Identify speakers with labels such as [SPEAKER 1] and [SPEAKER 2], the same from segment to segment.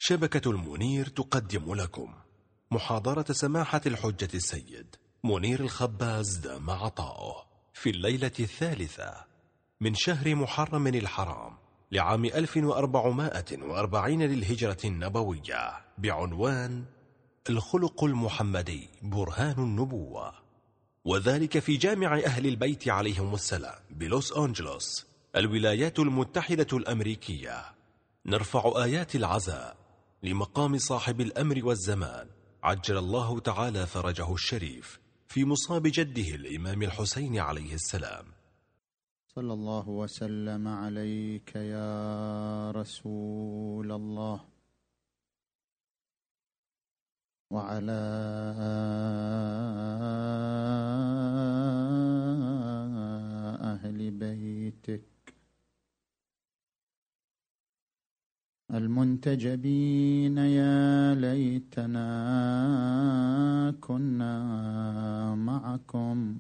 [SPEAKER 1] شبكة المنير تقدم لكم محاضرة سماحة الحجة السيد منير الخباز دام عطاؤه في الليلة الثالثة من شهر محرم الحرام لعام 1440 للهجرة النبوية بعنوان الخلق المحمدي برهان النبوة، وذلك في جامع أهل البيت عليهم السلام بلوس أنجلوس الولايات المتحدة الأمريكية. نرفع آيات العزاء لمقام صاحب الأمر والزمان عجل الله تعالى فرجه الشريف في مصاب جده الإمام الحسين عليه السلام.
[SPEAKER 2] صلى الله وسلم عليك يا رسول الله وعلى أهل بيتك المنتجبين. يا ليتنا كنا معكم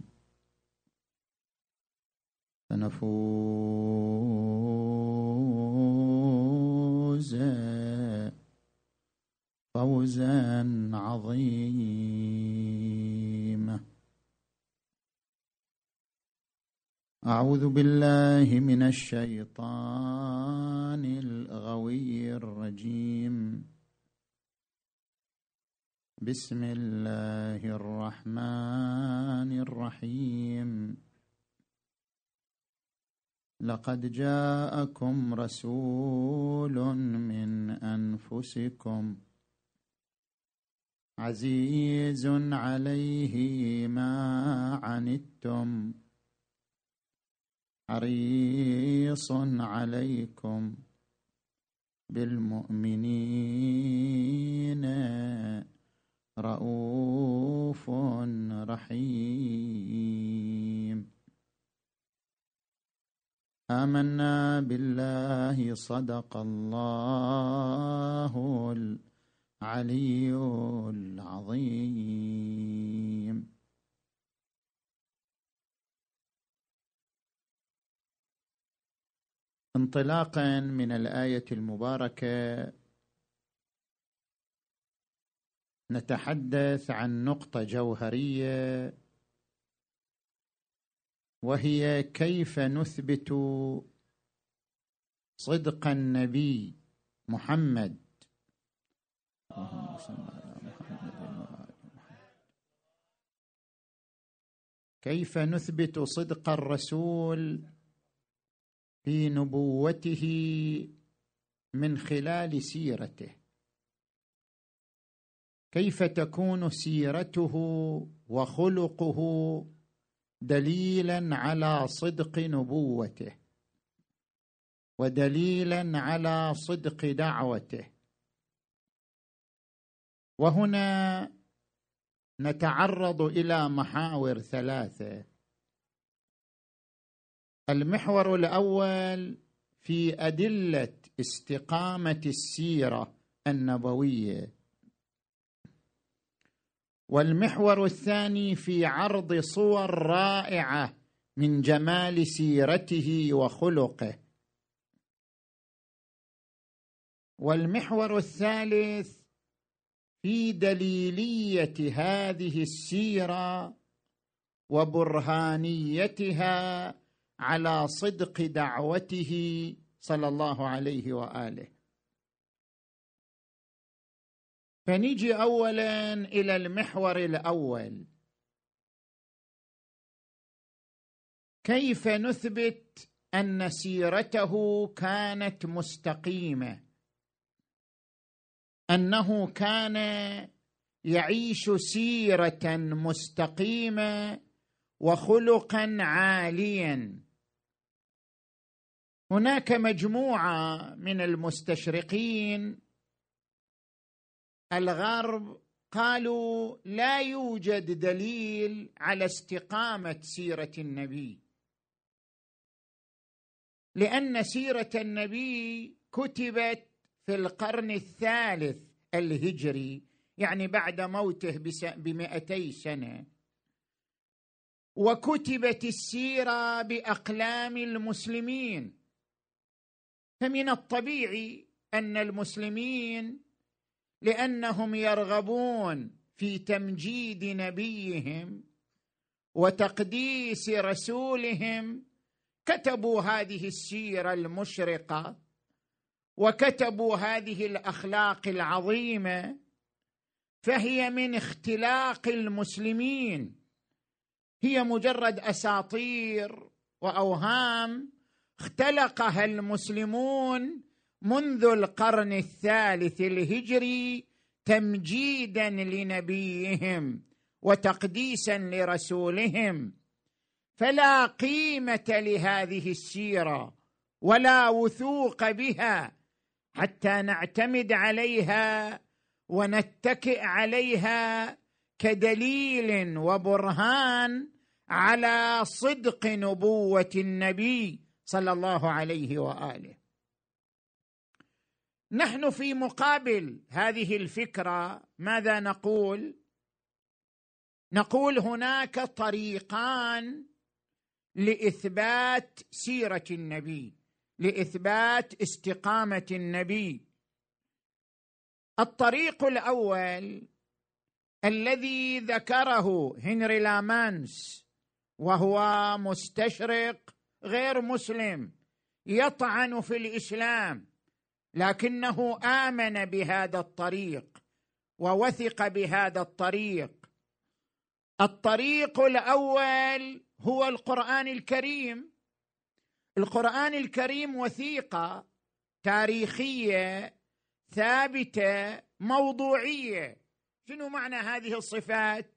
[SPEAKER 2] فنفوز فوزا عظيما. أعوذ بالله من الشيطان الغوي الرجيم. بسم الله الرحمن الرحيم. لقد جاءكم رسول من أنفسكم عزيز عليه ما عنتم حريص عليكم بالمؤمنين رؤوف رحيم. آمنا بالله صدق الله العلي العظيم. انطلاقا من الآية المباركة نتحدث عن نقطة جوهرية، وهي كيف نثبت صدق النبي محمد كيف نثبت صدق الرسول في نبوته من خلال سيرته. كيف تكون سيرته وخلقه دليلا على صدق نبوته ودليلا على صدق دعوته. وهنا نتعرض إلى محاور ثلاثة. المحور الأول في أدلة استقامة السيرة النبوية، والمحور الثاني في عرض صور رائعة من جمال سيرته وخلقه، والمحور الثالث في دليلية هذه السيرة وبرهانيتها على صدق دعوته صلى الله عليه وآله. فنيجي أولا إلى المحور الأول. كيف نثبت أن سيرته كانت مستقيمة، أنه كان يعيش سيرة مستقيمة وخلقا عاليا؟ هناك مجموعة من المستشرقين الغرب قالوا لا يوجد دليل على استقامة سيرة النبي، لأن سيرة النبي كتبت في القرن الثالث الهجري، يعني بعد موته ب200 سنة، وكتبت السيرة بأقلام المسلمين، فمن الطبيعي أن المسلمين لأنهم يرغبون في تمجيد نبيهم وتقديس رسولهم كتبوا هذه السيرة المشرقة وكتبوا هذه الأخلاق العظيمة، فهي من اختلاق المسلمين، هي مجرد أساطير وأوهام اختلقها المسلمون منذ القرن الثالث الهجري تمجيدا لنبيهم وتقديسا لرسولهم، فلا قيمة لهذه السيرة ولا وثوق بها حتى نعتمد عليها ونتكئ عليها كدليل وبرهان على صدق نبوة النبي صلى الله عليه وآله. نحن في مقابل هذه الفكرة ماذا نقول؟ نقول هناك طريقان لإثبات سيرة النبي، لإثبات استقامة النبي. الطريق الأول الذي ذكره هنري لامانس، وهو مستشرق غير مسلم يطعن في الإسلام، لكنه آمن بهذا الطريق ووثق بهذا الطريق. الطريق الأول هو القرآن الكريم. القرآن الكريم وثيقة تاريخية ثابتة موضوعية. شنو معنى هذه الصفات؟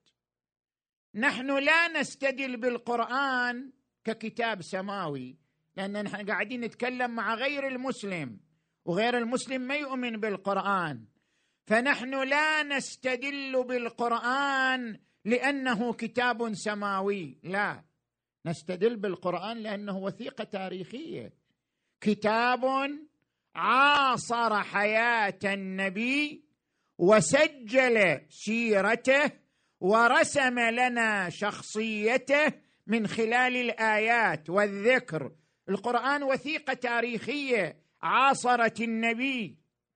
[SPEAKER 2] نحن لا نستدل بالقرآن ككتاب سماوي، لأن نحن قاعدين نتكلم مع غير المسلم، وغير المسلم ما يؤمن بالقرآن، فنحن لا نستدل بالقرآن لأنه كتاب سماوي، لا، نستدل بالقرآن لأنه وثيقة تاريخية، كتاب عاصر حياة النبي وسجل سيرته ورسم لنا شخصيته من خلال الآيات والذكر. القرآن وثيقة تاريخية عاصرت النبي.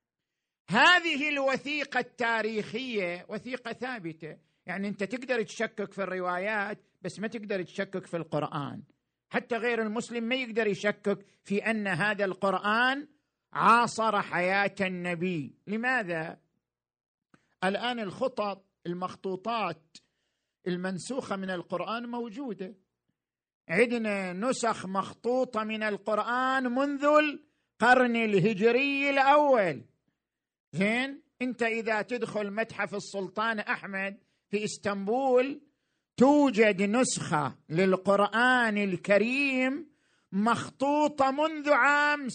[SPEAKER 2] هذه الوثيقة التاريخية وثيقة ثابتة، يعني أنت تقدر تشكك في الروايات بس ما تقدر تشكك في القرآن. حتى غير المسلم ما يقدر يشكك في أن هذا القرآن عاصر حياة النبي. لماذا؟ الآن الخطط المخطوطات المنسوخة من القرآن موجودة، عندنا نسخ مخطوطة من القرآن منذ القرن الهجري الأول. زين، أنت إذا تدخل متحف السلطان أحمد في إسطنبول توجد نسخة للقرآن الكريم مخطوطة منذ عام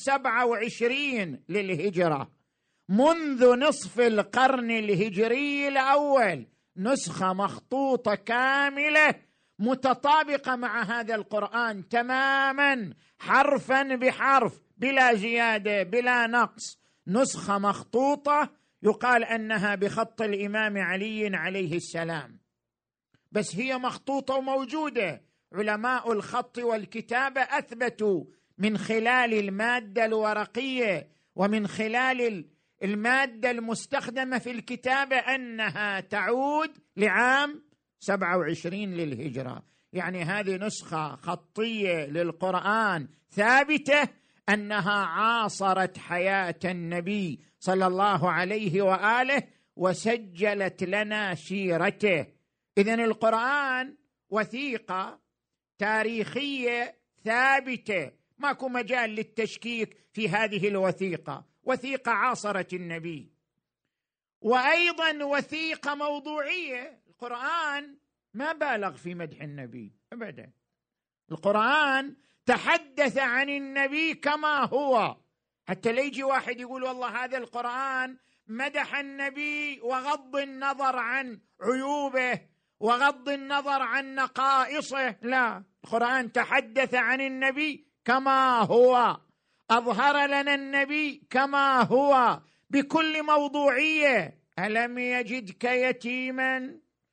[SPEAKER 2] 27 للهجرة، منذ نصف القرن الهجري الأول، نسخة مخطوطة كاملة متطابقة مع هذا القرآن تماما حرفا بحرف بلا زيادة بلا نقص، نسخة مخطوطة يقال أنها بخط الإمام علي عليه السلام، بس هي مخطوطة وموجودة. علماء الخط والكتابة أثبتوا من خلال المادة الورقية ومن خلال المادة المستخدمة في الكتابة أنها تعود لعام 27 للهجرة. يعني هذه نسخة خطية للقرآن ثابتة أنها عاصرت حياة النبي صلى الله عليه وآله وسجلت لنا سيرته. إذن القرآن وثيقة تاريخية ثابتة، ماكو مجال للتشكيك في هذه الوثيقة، وثيقة عاصرت النبي. وأيضا وثيقة موضوعية، القرآن ما بالغ في مدح النبي أبدا، القرآن تحدث عن النبي كما هو، حتى لا يجي واحد يقول والله هذا القرآن مدح النبي وغض النظر عن عيوبه وغض النظر عن نقائصه، لا، القرآن تحدث عن النبي كما هو، أظهر لنا النبي كما هو بكل موضوعية. ألم يجدك يتيما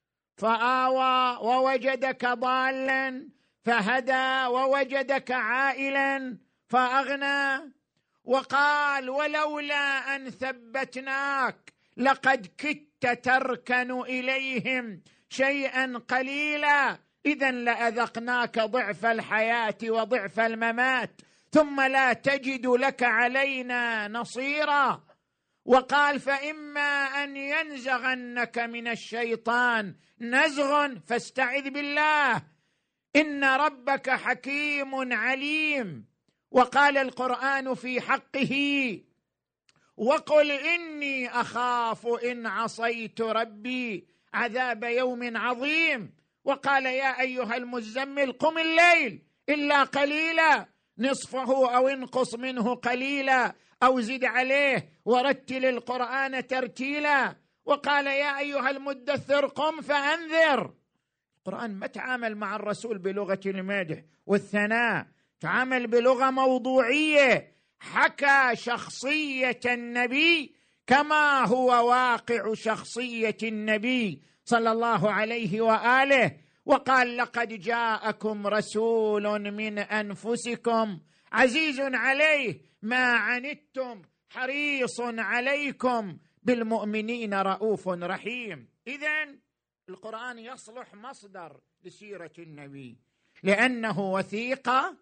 [SPEAKER 2] فآوى ووجدك ضالا فهدى ووجدك عائلا فأغنى، وقال ولولا أن ثبتناك لقد كدت تركن إليهم شيئا قليلا إذا لأذقناك ضعف الحياة وضعف الممات ثم لا تجد لك علينا نصيرا. وقال فإما أن ينزغنك من الشيطان نزغ فاستعذ بالله إن ربك حكيم عليم. وقال القرآن في حقه وقل إني أخاف إن عصيت ربي عذاب يوم عظيم. وقال يا أيها المزمل قم الليل إلا قليلا نصفه أو انقص منه قليلا أو زد عليه ورتل القرآن ترتيلا. وقال يا أيها المدثر قم فأنذر. القرآن ما تعامل مع الرسول بلغة المدح والثناء، تعامل بلغة موضوعية، حكى شخصية النبي كما هو واقع شخصية النبي صلى الله عليه وآله. وقال لقد جاءكم رسول من أنفسكم عزيز عليه ما عنتم حريص عليكم بالمؤمنين رؤوف رحيم. إذن القرآن يصلح مصدر لسيرة النبي لأنه وثيقة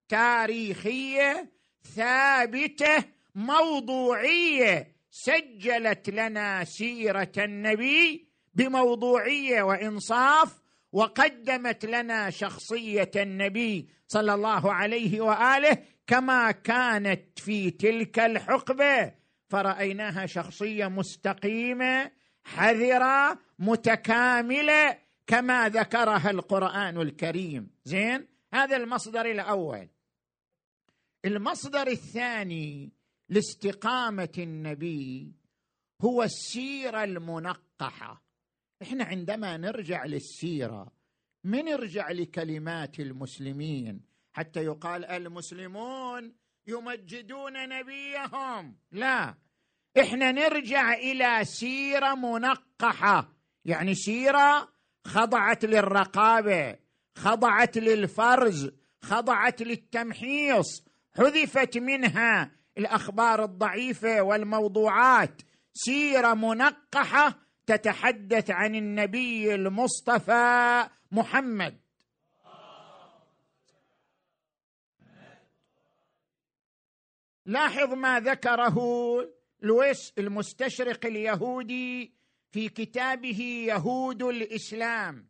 [SPEAKER 2] تاريخية ثابتة موضوعية سجلت لنا سيرة النبي بموضوعية وإنصاف، وقدمت لنا شخصية النبي صلى الله عليه وآله كما كانت في تلك الحقبة، فرأيناها شخصية مستقيمة حذرة متكاملة كما ذكرها القرآن الكريم. زين، هذا المصدر الأول. المصدر الثاني لاستقامة النبي هو السيرة المنقحة. احنا عندما نرجع للسيرة من نرجع لكلمات المسلمين حتى يقال المسلمون يمجدون نبيهم، لا، احنا نرجع إلى سيرة منقحة، يعني سيرة خضعت للرقابة، خضعت للفرز، خضعت للتمحيص، حذفت منها الأخبار الضعيفة والموضوعات، سيرة منقحة تتحدث عن النبي المصطفى محمد. لاحظ ما ذكره لويس المستشرق اليهودي في كتابه يهود الإسلام.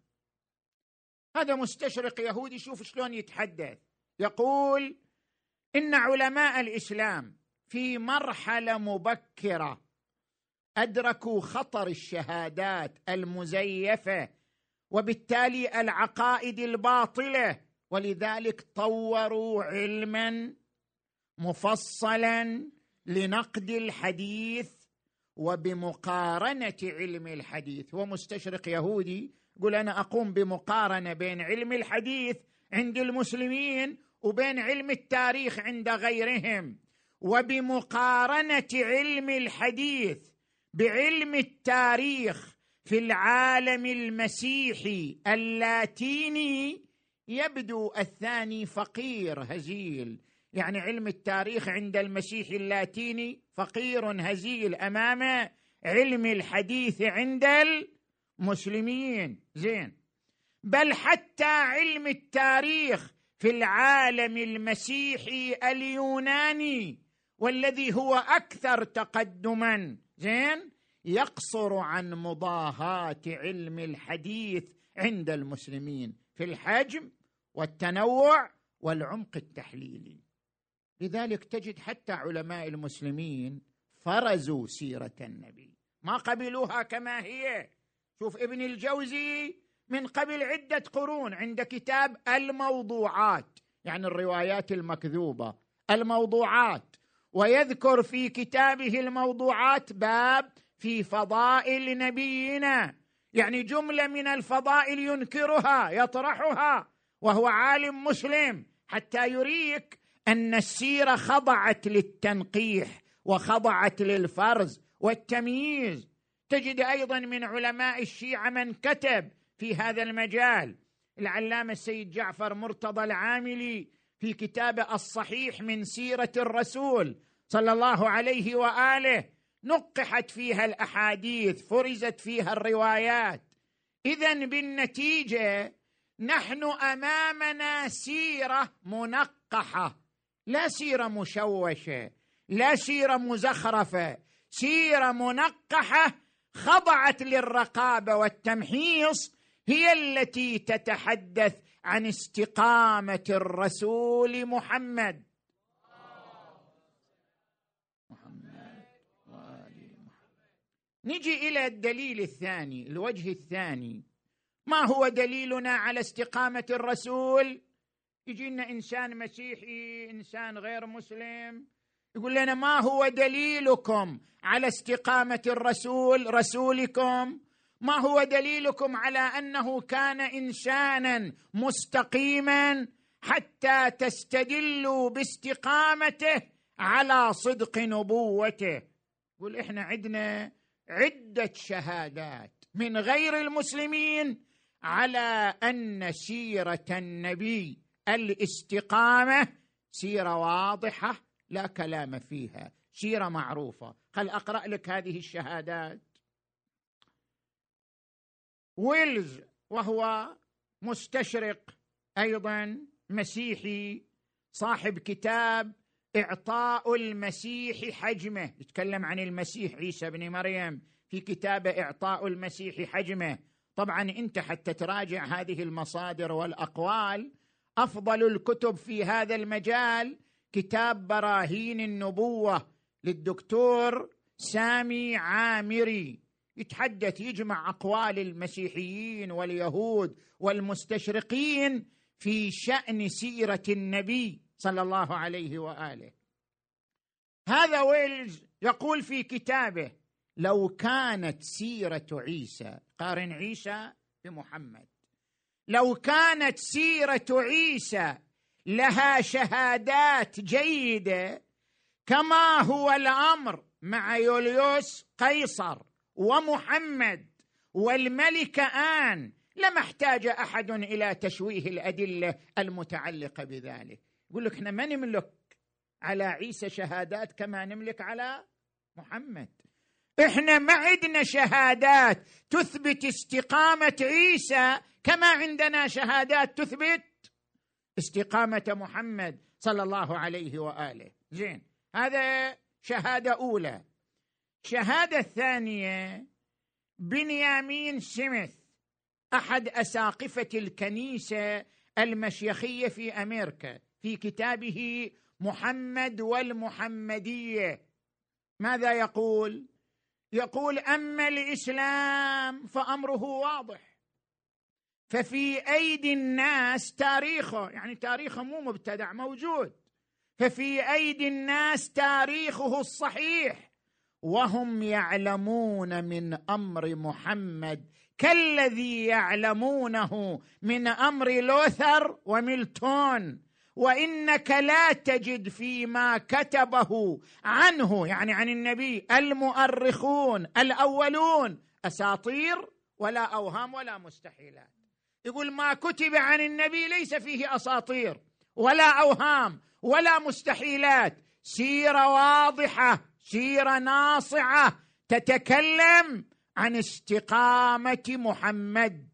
[SPEAKER 2] هذا مستشرق يهودي، شوف شلون يتحدث، يقول إن علماء الإسلام في مرحلة مبكرة أدركوا خطر الشهادات المزيفة وبالتالي العقائد الباطلة، ولذلك طوروا علما مفصلا لنقد الحديث وبمقارنة علم الحديث. ومستشرق يهودي يقول أنا أقوم بمقارنة بين علم الحديث عند المسلمين وبين علم التاريخ عند غيرهم، وبمقارنة علم الحديث بعلم التاريخ في العالم المسيحي اللاتيني يبدو الثاني فقير هزيل. يعني علم التاريخ عند المسيحي اللاتيني فقير هزيل أمام علم الحديث عند المسلمين. زين، بل حتى علم التاريخ في العالم المسيحي اليوناني والذي هو أكثر تقدما، زين، يقصر عن مضاهاة علم الحديث عند المسلمين في الحجم والتنوع والعمق التحليلي. لذلك تجد حتى علماء المسلمين فرزوا سيرة النبي، ما قبلوها كما هي. شوف ابن الجوزي من قبل عدة قرون عند كتاب الموضوعات، يعني الروايات المكذوبة، الموضوعات، ويذكر في كتابه الموضوعات باب في فضائل نبينا، يعني جملة من الفضائل ينكرها يطرحها وهو عالم مسلم، حتى يريك أن السيرة خضعت للتنقيح وخضعت للفرز والتمييز. تجد أيضا من علماء الشيعة من كتب في هذا المجال، العلامة السيد جعفر مرتضى العاملي في كتابه الصحيح من سيرة الرسول صلى الله عليه وآله نقحت فيها الأحاديث، فرزت فيها الروايات. إذن بالنتيجة نحن أمامنا سيرة منقحة، لا سيرة مشوشة، لا سيرة مزخرفة، سيرة منقحة خضعت للرقابة والتمحيص، هي التي تتحدث عن استقامة الرسول محمد وآل محمد. نجي إلى الدليل الثاني، الوجه الثاني. ما هو دليلنا على استقامة الرسول؟ يجينا إنسان مسيحي، إنسان غير مسلم، يقول لنا ما هو دليلكم على استقامة الرسول رسولكم؟ ما هو دليلكم على أنه كان إنسانا مستقيما حتى تستدلوا باستقامته على صدق نبوته؟ يقول إحنا عندنا عدة شهادات من غير المسلمين على أن سيرة النبي الاستقامة سيرة واضحة لا كلام فيها، سيرة معروفة. خل أقرأ لك هذه الشهادات. ويلز، وهو مستشرق أيضا مسيحي، صاحب كتاب إعطاء المسيح حجمه، يتكلم عن المسيح عيسى بن مريم في كتابه إعطاء المسيح حجمه. طبعا أنت حتى تراجع هذه المصادر والأقوال، أفضل الكتب في هذا المجال كتاب براهين النبوة للدكتور سامي عامري، يتحدث يجمع أقوال المسيحيين واليهود والمستشرقين في شأن سيرة النبي صلى الله عليه وآله. هذا ويلز يقول في كتابه: لو كانت سيرة عيسى، قارن عيسى بمحمد، لو كانت سيرة عيسى لها شهادات جيدة كما هو الأمر مع يوليوس قيصر ومحمد والملك آن، لما احتاج أحد إلى تشويه الأدلة المتعلقة بذلك. يقول لك احنا ما نملك على عيسى شهادات كما نملك على محمد، احنا ما عندنا شهادات تثبت استقامة عيسى كما عندنا شهادات تثبت استقامة محمد صلى الله عليه وآله. زين، هذا شهادة أولى. شهادة ثانية، بنيامين سميث، أحد أساقفة الكنيسة المشيخية في أمريكا، في كتابه محمد والمحمدية، ماذا يقول؟ يقول: أما الإسلام فأمره واضح، ففي أيدي الناس تاريخه، يعني تاريخه مو مبتدع، موجود، ففي أيدي الناس تاريخه الصحيح، وهم يعلمون من أمر محمد كالذي يعلمونه من أمر لوثر وميلتون، وإنك لا تجد فيما كتبه عنه، يعني عن النبي، المؤرخون الأولون أساطير ولا أوهام ولا مستحيلات. يقول ما كتب عن النبي ليس فيه أساطير ولا أوهام ولا مستحيلات، سيرة واضحة، سيرة ناصعة تتكلم عن استقامة محمد.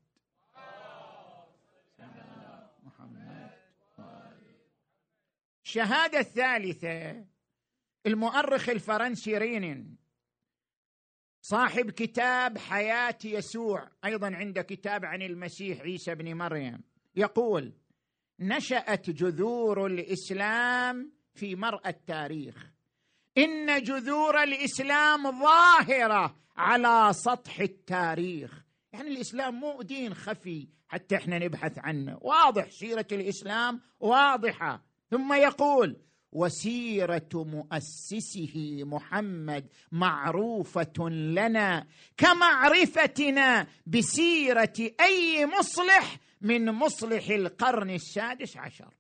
[SPEAKER 2] الشهادة الثالثة، المؤرخ الفرنسي رينين، صاحب كتاب حياة يسوع، أيضا عنده كتاب عن المسيح عيسى بن مريم، يقول: نشأت جذور الإسلام في مرأى التاريخ، إن جذور الإسلام ظاهرة على سطح التاريخ. يعني الإسلام مو دين خفي حتى إحنا نبحث عنه، واضح، سيرة الإسلام واضحة. ثم يقول: وسيرة مؤسسه محمد معروفة لنا كمعرفتنا بسيرة أي مصلح من مصلح القرن السادس عشر.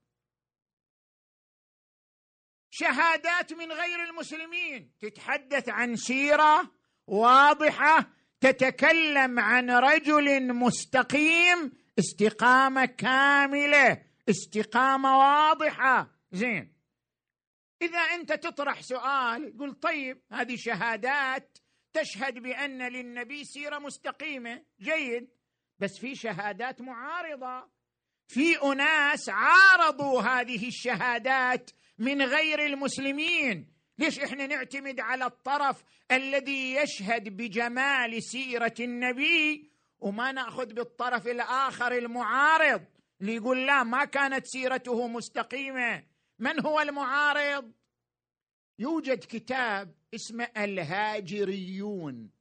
[SPEAKER 2] شهادات من غير المسلمين تتحدث عن سيرة واضحة، تتكلم عن رجل مستقيم، استقامة كاملة، استقامة واضحة. زين، إذا أنت تطرح سؤال تقول طيب هذه شهادات تشهد بأن للنبي سيرة مستقيمة، جيد، بس في شهادات معارضة، في أناس عارضوا هذه الشهادات من غير المسلمين. ليش إحنا نعتمد على الطرف الذي يشهد بجمال سيرة النبي وما نأخذ بالطرف الآخر المعارض اللي يقول لا ما كانت سيرته مستقيمة؟ من هو المعارض؟ يوجد كتاب اسمه الهاجريون.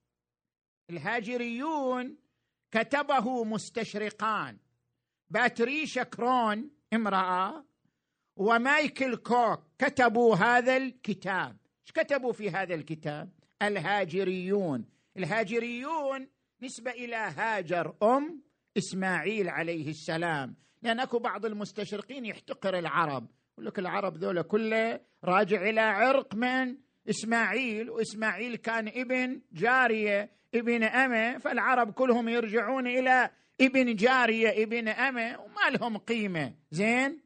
[SPEAKER 2] الهاجريون كتبه مستشرقان، باتريشا كرون امرأة ومايكل كوك، كتبوا هذا الكتاب. ايش كتبوا في هذا الكتاب؟ الهاجريون. الهاجريون نسبة إلى هاجر أم إسماعيل عليه السلام، لأن أكو بعض المستشرقين يحتقر العرب، يقول لك العرب ذولا كله راجع إلى عرق من إسماعيل، وإسماعيل كان ابن جارية ابن أمة، فالعرب كلهم يرجعون إلى ابن جارية ابن أمة وما لهم قيمة. زين،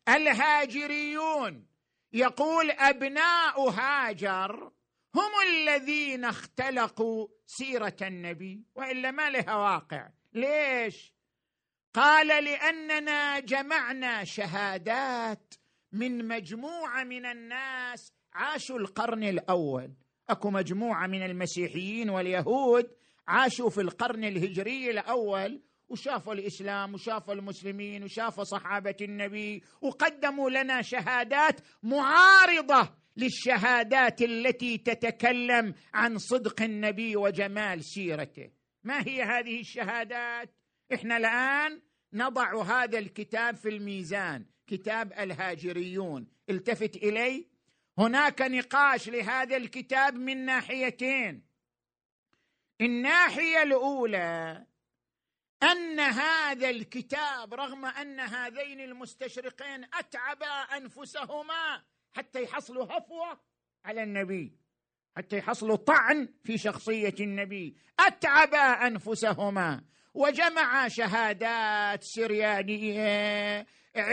[SPEAKER 2] الهاجريون يقول أبناء هاجر هم الذين اختلقوا سيرة النبي، وإلا ما لها واقع. ليش؟ قال لأننا جمعنا شهادات من مجموعة من الناس عاشوا القرن الأول. أكو مجموعة من المسيحيين واليهود عاشوا في القرن الهجري الأول، وشافوا الإسلام وشافوا المسلمين وشافوا صحابة النبي، وقدموا لنا شهادات معارضة للشهادات التي تتكلم عن صدق النبي وجمال سيرته. ما هي هذه الشهادات؟ إحنا الآن نضع هذا الكتاب في الميزان، كتاب الهاجريون. التفت إلي، هناك نقاش لهذا الكتاب من ناحيتين. الناحية الأولى أن هذا الكتاب رغم أن هذين المستشرقين أتعبا أنفسهما حتى يحصلوا هفوة على النبي، حتى يحصلوا طعن في شخصية النبي، أتعبا أنفسهما وجمع شهادات سريانية،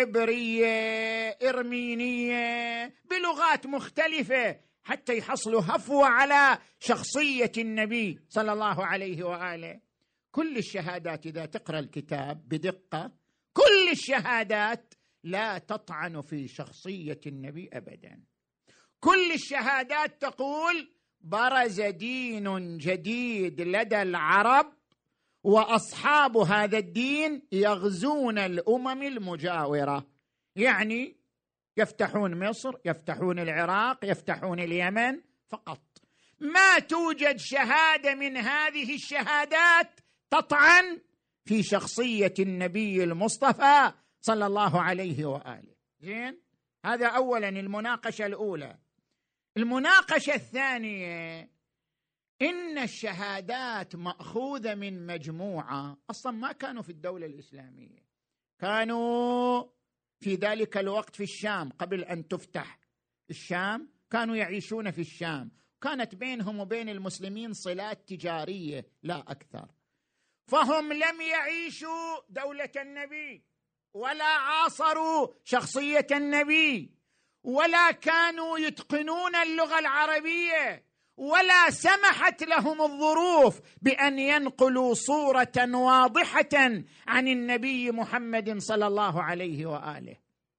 [SPEAKER 2] عبرية، إرمينية، بلغات مختلفة حتى يحصلوا هفوة على شخصية النبي صلى الله عليه وآله. كل الشهادات إذا تقرأ الكتاب بدقة، كل الشهادات لا تطعن في شخصية النبي أبدا. كل الشهادات تقول برز دين جديد لدى العرب، وأصحاب هذا الدين يغزون الأمم المجاورة، يعني يفتحون مصر، يفتحون العراق، يفتحون اليمن فقط. ما توجد شهادة من هذه الشهادات تطعن في شخصية النبي المصطفى صلى الله عليه وآله. زين، هذا أولا المناقشة الأولى. المناقشة الثانية، إن الشهادات مأخوذة من مجموعة أصلا ما كانوا في الدولة الإسلامية، كانوا في ذلك الوقت في الشام قبل أن تفتح الشام، كانوا يعيشون في الشام، كانت بينهم وبين المسلمين صلات تجارية لا أكثر، فهم لم يعيشوا دولة النبي ولا عاصروا شخصية النبي ولا كانوا يتقنون اللغة العربية ولا سمحت لهم الظروف بأن ينقلوا صورة واضحة عن النبي محمد صلى الله عليه وآله.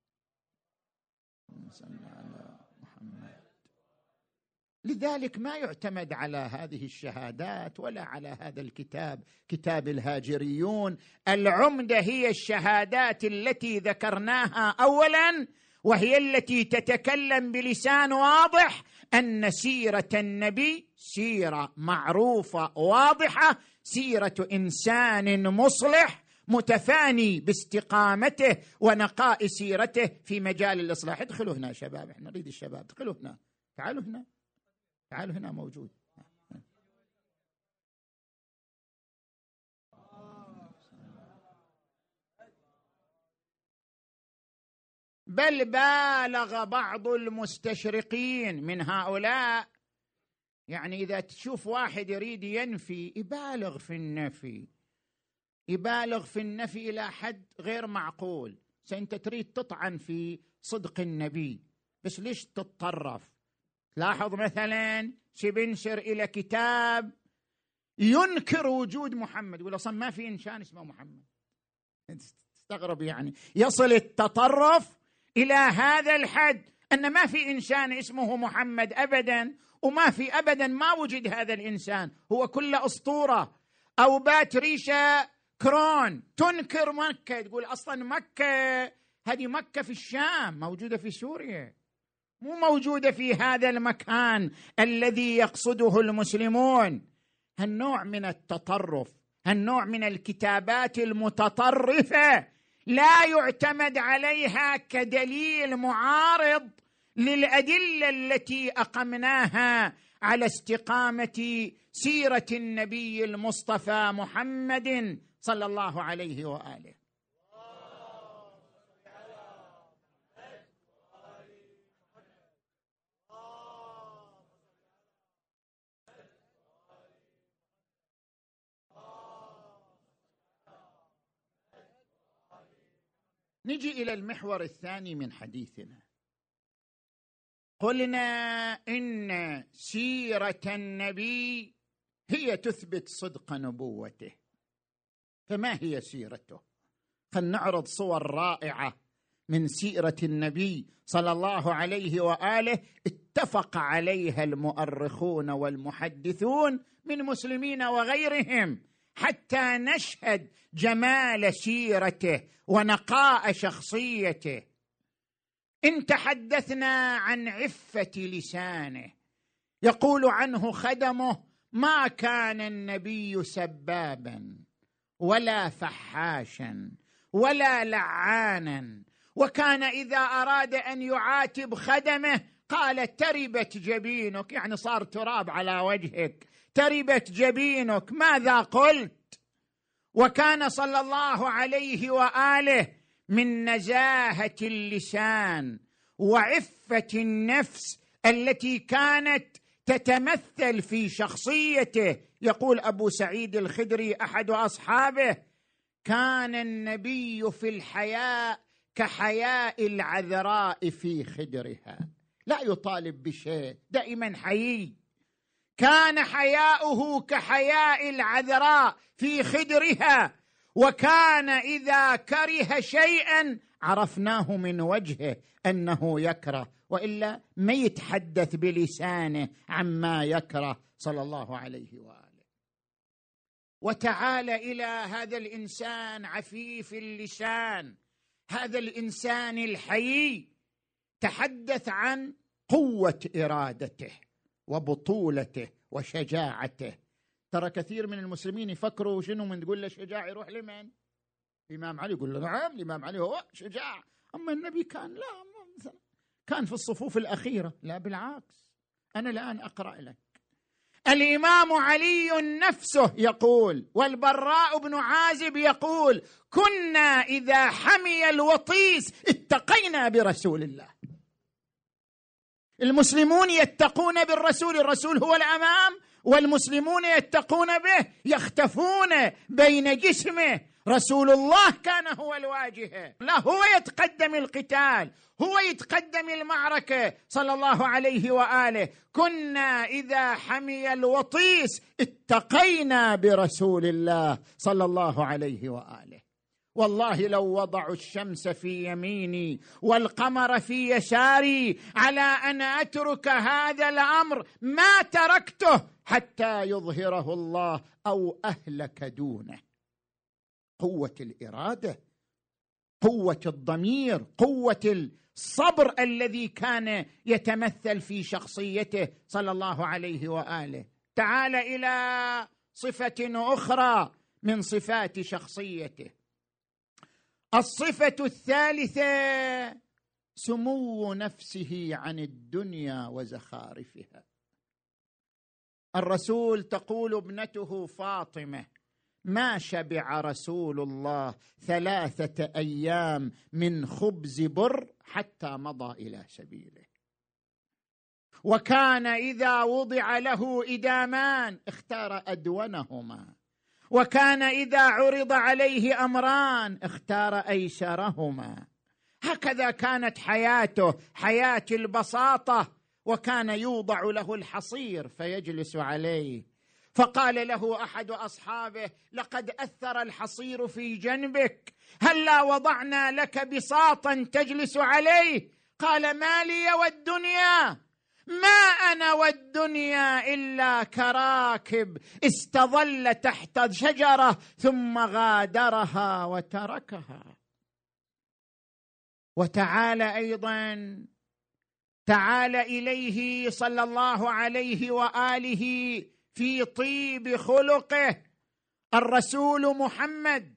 [SPEAKER 2] لذلك ما يعتمد على هذه الشهادات ولا على هذا الكتاب، كتاب الهاجريون. العمدة هي الشهادات التي ذكرناها أولا، وهي التي تتكلم بلسان واضح أن سيرة النبي سيرة معروفة واضحة، سيرة إنسان مصلح متفاني باستقامته ونقاء سيرته في مجال الإصلاح. ادخلوا هنا شباب، احنا نريد الشباب، ادخلوا هنا، تعالوا هنا، تعالوا هنا، موجود. بل بالغ بعض المستشرقين من هؤلاء، يعني إذا تشوف واحد يريد ينفي يبالغ في النفي، يبالغ في النفي إلى حد غير معقول. أنت تريد تطعن في صدق النبي، بس ليش تتطرف؟ لاحظ مثلا سبنسر إلى كتاب ينكر وجود محمد، يقول أصلا ما في إنسان اسمه محمد. تستغرب يعني يصل التطرف إلى هذا الحد أن ما في إنسان اسمه محمد أبدا، وما في أبدا ما وجد هذا الإنسان، هو كل أسطورة. أو باتريشا كرون تنكر مكة، تقول أصلا مكة هذه مكة في الشام، موجودة في سوريا، مو موجودة في هذا المكان الذي يقصده المسلمون. هالنوع من التطرف، هالنوع من الكتابات المتطرفة لا يعتمد عليها كدليل معارض للأدلة التي أقمناها على استقامة سيرة النبي المصطفى محمد صلى الله عليه وآله. نجي إلى المحور الثاني من حديثنا. قلنا إن سيرة النبي هي تثبت صدق نبوته، فما هي سيرته؟ خلينا نعرض صور رائعة من سيرة النبي صلى الله عليه وآله اتفق عليها المؤرخون والمحدثون من مسلمين وغيرهم، حتى نشهد جمال سيرته ونقاء شخصيته. إن تحدثنا عن عفة لسانه، يقول عنه خدمه: ما كان النبي سبابا ولا فحاشا ولا لعانا، وكان إذا أراد أن يعاتب خدمه قال: تربت جبينك، يعني صار تراب على وجهك، تربت جبينك، ماذا قلت؟ وكان صلى الله عليه وآله من نزاهة اللسان وعفة النفس التي كانت تتمثل في شخصيته. يقول أبو سعيد الخدري أحد أصحابه: كان النبي في الحياء كحياء العذراء في خدرها، لا يطالب بشيء، دائما حيي. كان حياؤه كحياء العذراء في خدرها، وكان إذا كره شيئا عرفناه من وجهه أنه يكره، وإلا ما يتحدث بلسانه عما يكره صلى الله عليه وآله. وتعال إلى هذا الإنسان عفيف اللسان، هذا الإنسان الحيي، تحدث عن قوة إرادته وبطولته وشجاعته. ترى كثير من المسلمين يفكروا شنو من تقول له شجاع يروح لمن؟ الإمام علي، يقول له نعم الإمام علي هو شجاع، أما النبي كان لا، كان في الصفوف الأخيرة. لا بالعكس، أنا الآن أقرأ لك. الإمام علي نفسه يقول، والبراء بن عازب يقول: كنا إذا حمي الوطيس اتقينا برسول الله. المسلمون يتقون بالرسول، الرسول هو الأمام والمسلمون يتقون به، يختفون بين جسمه. رسول الله كان هو الواجهة، لا هو يتقدم القتال، هو يتقدم المعركة صلى الله عليه وآله. كنا إذا حمي الوطيس اتقينا برسول الله صلى الله عليه وآله. والله لو وضعوا الشمس في يميني والقمر في يساري على أن أترك هذا الأمر ما تركته حتى يظهره الله أو أهلك دونه. قوة الإرادة، قوة الضمير، قوة الصبر الذي كان يتمثل في شخصيته صلى الله عليه وآله. تعال إلى صفة أخرى من صفات شخصيته. الصفة الثالثة سمو نفسه عن الدنيا وزخارفها. الرسول تقول ابنته فاطمة: ما شبع رسول الله 3 أيام من خبز بر حتى مضى إلى سبيله. وكان إذا وضع له إدامان اختار أدونهما، وكان إذا عرض عليه أمران اختار أيسرهما. هكذا كانت حياته، حياة البساطة. وكان يوضع له الحصير فيجلس عليه، فقال له أحد أصحابه: لقد أثر الحصير في جنبك، هلا وضعنا لك بساطا تجلس عليه؟ قال: ما لي والدنيا، ما أنا والدنيا إلا كراكب استظل تحت شجرة ثم غادرها وتركها. وتعالى أيضا، تعال إليه صلى الله عليه وآله في طيب خلقه الرسول محمد.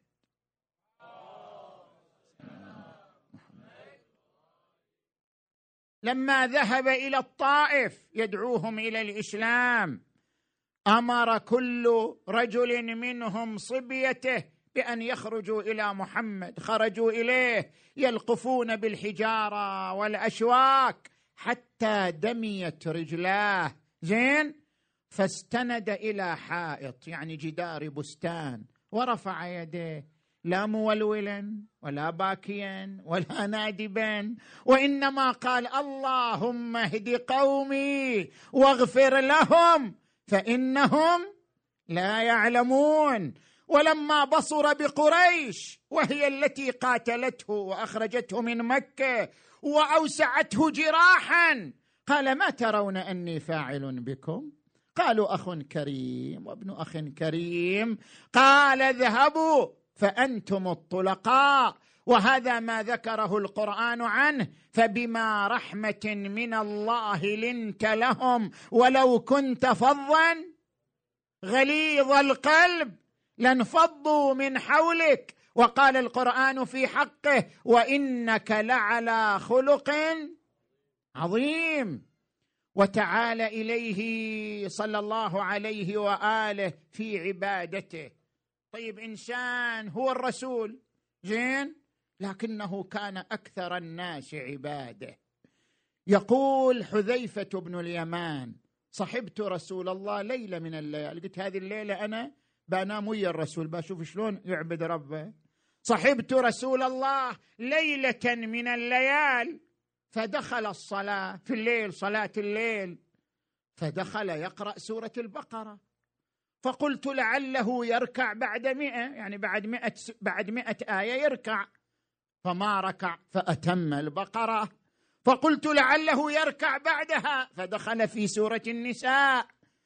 [SPEAKER 2] لما ذهب إلى الطائف يدعوهم إلى الإسلام، أمر كل رجل منهم صبيته بأن يخرجوا إلى محمد. خرجوا إليه يلقفون بالحجارة والأشواك حتى دميت رجلاه، زين، فاستند إلى حائط، يعني جدار بستان، ورفع يديه، لا مولولا ولا باكيا ولا نادبا، وإنما قال: اللهم اهد قومي واغفر لهم فإنهم لا يعلمون. ولما بصر بقريش وهي التي قاتلته وأخرجته من مكة وأوسعته جراحا، قال: ما ترون أني فاعل بكم؟ قالوا: أخ كريم وابن أخ كريم. قال: اذهبوا فأنتم الطلقاء. وهذا ما ذكره القرآن عنه: فبما رحمة من الله لنت لهم ولو كنت فظا غليظ القلب لانفضوا من حولك. وقال القرآن في حقه: وإنك لعلى خلق عظيم. وتعال إليه صلى الله عليه وآله في عبادته. طيب، إنسان هو الرسول، زين، لكنه كان أكثر الناس عبادة. يقول حذيفة بن اليمان: صحبت رسول الله ليلة من الليالي، قلت هذه الليلة أنا بنام ويا الرسول بشوف شلون يعبد ربه. صحبت رسول الله ليلة من الليال، فدخل الصلاة في الليل، صلاة الليل، فدخل يقرأ سورة البقرة، فقلت لعله يركع بعد 100، يعني بعد 100 آية يركع، فما ركع، فأتم البقرة. فقلت لعله يركع بعدها، فدخل في سورة النساء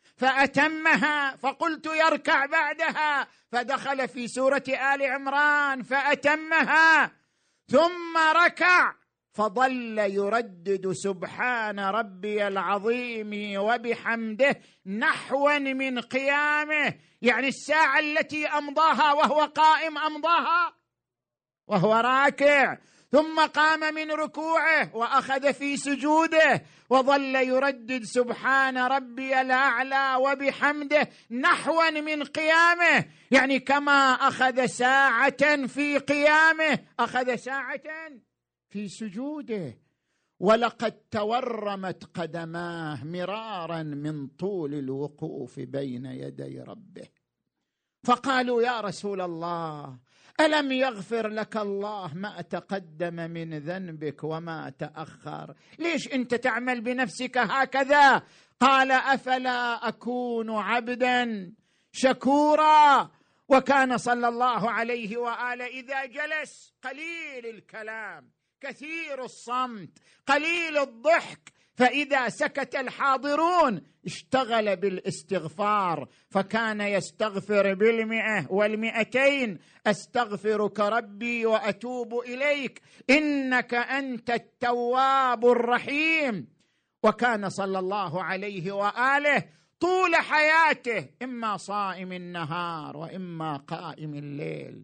[SPEAKER 2] فأتمها، فقلت يركع بعدها، فدخل في سورة آل عمران فأتمها، ثم ركع فظل يردد سبحان ربي العظيم وبحمده نحوا من قيامه، يعني الساعة التي أمضاها وهو قائم أمضاها وهو راكع، ثم قام من ركوعه وأخذ في سجوده وظل يردد سبحان ربي الأعلى وبحمده نحوا من قيامه، يعني كما أخذ ساعة في قيامه أخذ ساعة في سجوده. ولقد تورمت قدماه مرارا من طول الوقوف بين يدي ربه. فقالوا: يا رسول الله، ألم يغفر لك الله ما تقدم من ذنبك وما تأخر؟ ليش أنت تعمل بنفسك هكذا؟ قال: أفلا أكون عبدا شكورا. وكان صلى الله عليه وآله إذا جلس قليل الكلام، كثير الصمت، قليل الضحك، فإذا سكت الحاضرون اشتغل بالاستغفار، فكان يستغفر 100 و200: أستغفرك ربي وأتوب إليك إنك أنت التواب الرحيم. وكان صلى الله عليه وآله طول حياته إما صائم النهار وإما قائم الليل.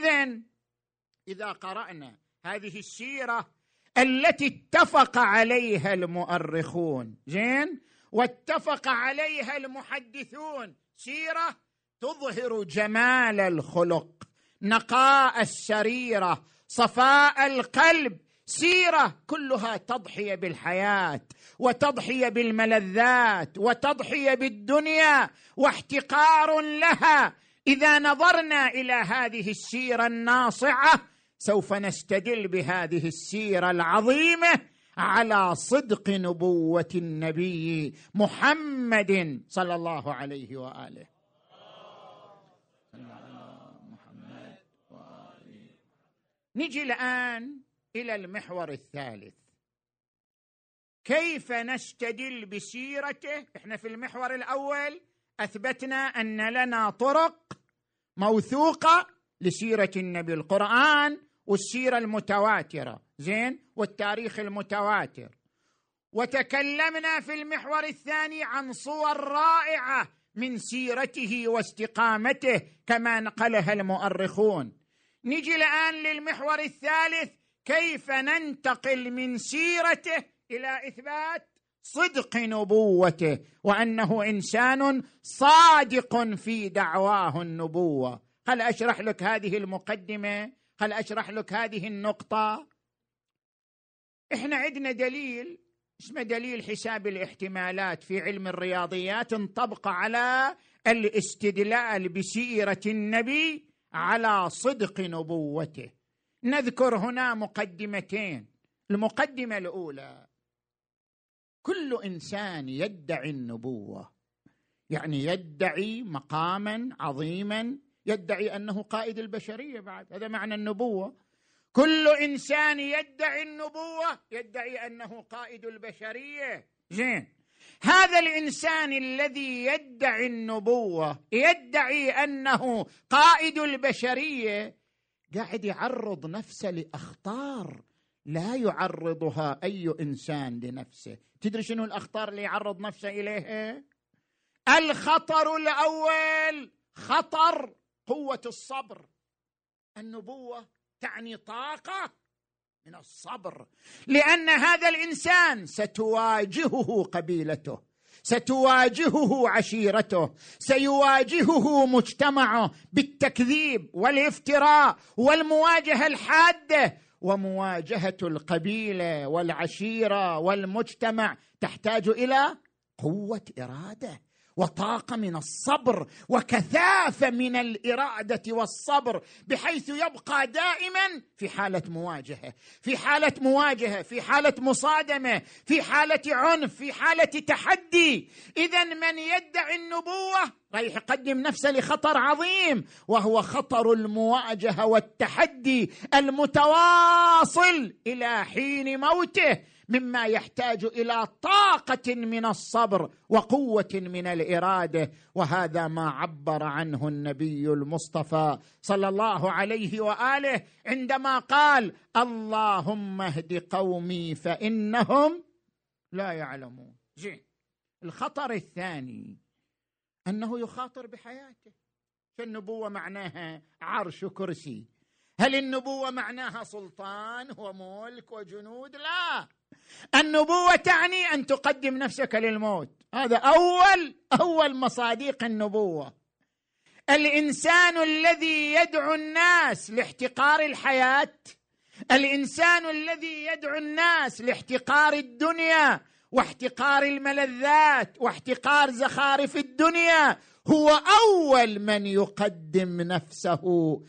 [SPEAKER 2] إذا قرأنا هذه السيرة التي اتفق عليها المؤرخون، زين، واتفق عليها المحدثون، سيرة تظهر جمال الخلق، نقاء السريرة، صفاء القلب، سيرة كلها تضحية بالحياة وتضحية بالملذات وتضحية بالدنيا واحتقار لها. إذا نظرنا إلى هذه السيرة الناصعة سوف نستدل بهذه السيرة العظيمة على صدق نبوة النبي محمد صلى الله عليه وآله. نجي الآن إلى المحور الثالث، كيف نستدل بسيرته؟ احنا في المحور الأول أثبتنا أن لنا طرق موثوقة لسيرة النبي، القرآن والسيرة المتواترة، زين، والتاريخ المتواتر. وتكلمنا في المحور الثاني عن صور رائعة من سيرته واستقامته كما نقلها المؤرخون. نجي الآن للمحور الثالث، كيف ننتقل من سيرته إلى إثبات صدق نبوته وأنه إنسان صادق في دعواه النبوة. هل أشرح لك هذه المقدمة؟ هل أشرح لك هذه النقطة؟ إحنا عندنا دليل اسمه دليل حساب الاحتمالات في علم الرياضيات، انطبق على الاستدلال بسيرة النبي على صدق نبوته. نذكر هنا مقدمتين. المقدمة الأولى، كل إنسان يدعي النبوة، يعني يدعي مقاما عظيما، يدعي أنه قائد البشرية، بعد هذا معنى النبوة. كل إنسان يدعي النبوة يدعي أنه قائد البشرية. زين، هذا الإنسان الذي يدعي النبوة يدعي أنه قائد البشرية قاعد يعرض نفسه لأخطار لا يعرضها أي إنسان لنفسه. تدري شنو الأخطار اللي يعرض نفسه إليها؟ الخطر الأول خطر قوة الصبر. النبوة تعني طاقة من الصبر، لأن هذا الإنسان ستواجهه قبيلته، ستواجهه عشيرته، سيواجهه مجتمعه بالتكذيب والافتراء والمواجهة الحادة. ومواجهة القبيلة والعشيرة والمجتمع تحتاج إلى قوة إرادة وطاقة من الصبر وكثافة من الإرادة والصبر، بحيث يبقى دائما في حالة مواجهة، في حالة مواجهة، في حالة مصادمة، في حالة عنف، في حالة تحدي. إذن من يدعي النبوة رايح يقدم نفسه لخطر عظيم، وهو خطر المواجهة والتحدي المتواصل إلى حين موته، مما يحتاج إلى طاقة من الصبر وقوة من الإرادة. وهذا ما عبر عنه النبي المصطفى صلى الله عليه وآله عندما قال: اللهم اهد قومي فإنهم لا يعلمون. زين، الخطر الثاني أنه يخاطر بحياته. فالنبوة معناها عرش وكرسي. هل النبوة معناها سلطان وملك وجنود؟ لا، النبوة تعني أن تقدم نفسك للموت. هذا أول مصادق النبوة. الإنسان الذي يدعو الناس لاحتقار الحياة، الإنسان الذي يدعو الناس لاحتقار الدنيا واحتقار الملذات واحتقار زخارف الدنيا، هو أول من يقدم نفسه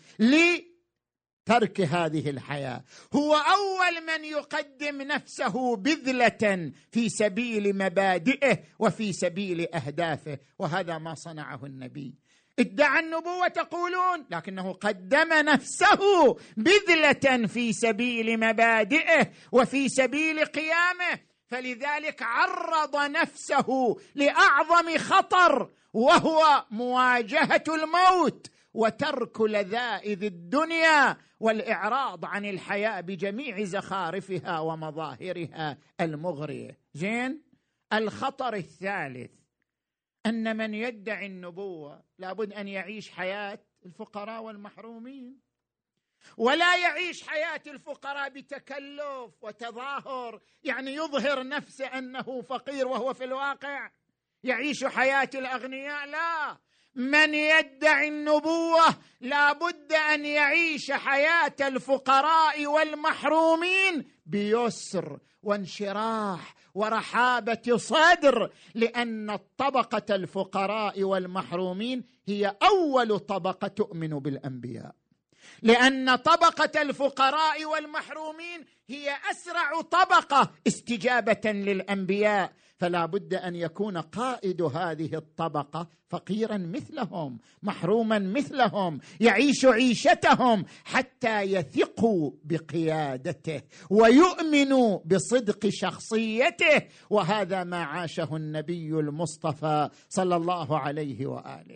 [SPEAKER 2] لترك هذه الحياة، هو أول من يقدم نفسه بذلة في سبيل مبادئه وفي سبيل أهدافه. وهذا ما صنعه النبي. ادعى النبوة تقولون، لكنه قدم نفسه بذلة في سبيل مبادئه وفي سبيل قيامه، فلذلك عرض نفسه لأعظم خطر، وهو مواجهة الموت وترك لذائذ الدنيا والإعراض عن الحياة بجميع زخارفها ومظاهرها المغرية. زين، الخطر الثالث أن من يدعي النبوة لابد أن يعيش حياة الفقراء والمحرومين، ولا يعيش حياة الفقراء بتكلف وتظاهر، يعني يظهر نفسه أنه فقير وهو في الواقع يعيش حياة الأغنياء. لا، من يدعي النبوة لابد أن يعيش حياة الفقراء والمحرومين بيسر وانشراح ورحابة صدر، لأن طبقة الفقراء والمحرومين هي أول طبقة تؤمن بالأنبياء، لأن طبقة الفقراء والمحرومين هي أسرع طبقة استجابة للأنبياء، فلا بد أن يكون قائد هذه الطبقة فقيرا مثلهم، محروما مثلهم، يعيش عيشتهم حتى يثقوا بقيادته ويؤمنوا بصدق شخصيته. وهذا ما عاشه النبي المصطفى صلى الله عليه وآله.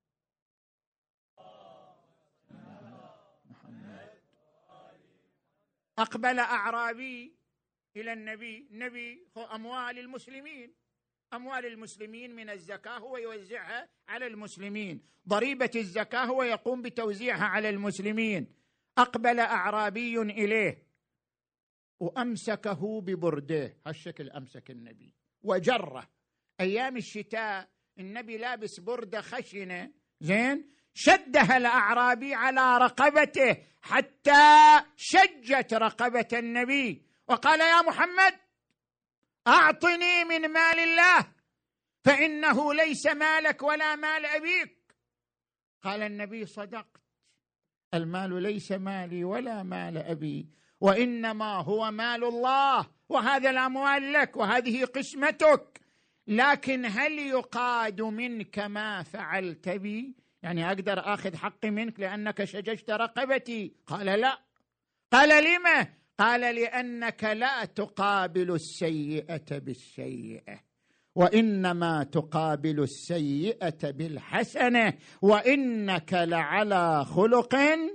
[SPEAKER 2] أقبل أعرابي إلى النبي هو أموال المسلمين من الزكاة هو يوزعها على المسلمين، ضريبة الزكاة هو يقوم بتوزيعها على المسلمين. أقبل أعرابي إليه وأمسكه ببرده، هالشكل أمسك النبي وجره. أيام الشتاء النبي لابس بردة خشنة، زين، شدها الأعرابي على رقبته حتى شجت رقبة النبي، وقال: يا محمد أعطني من مال الله فإنه ليس مالك ولا مال أبيك. قال النبي: صدقت، المال ليس مالي ولا مال أبي، وإنما هو مال الله، وهذا الأموال لك وهذه قسمتك، لكن هل يقاد منك ما فعلت بي؟ يعني أقدر أخذ حقي منك لأنك شججت رقبتي؟ قال: لا. قال: لما؟ قال: لأنك لا تقابل السيئة بالسيئة، وإنما تقابل السيئة بالحسنة، وإنك لعلى خلق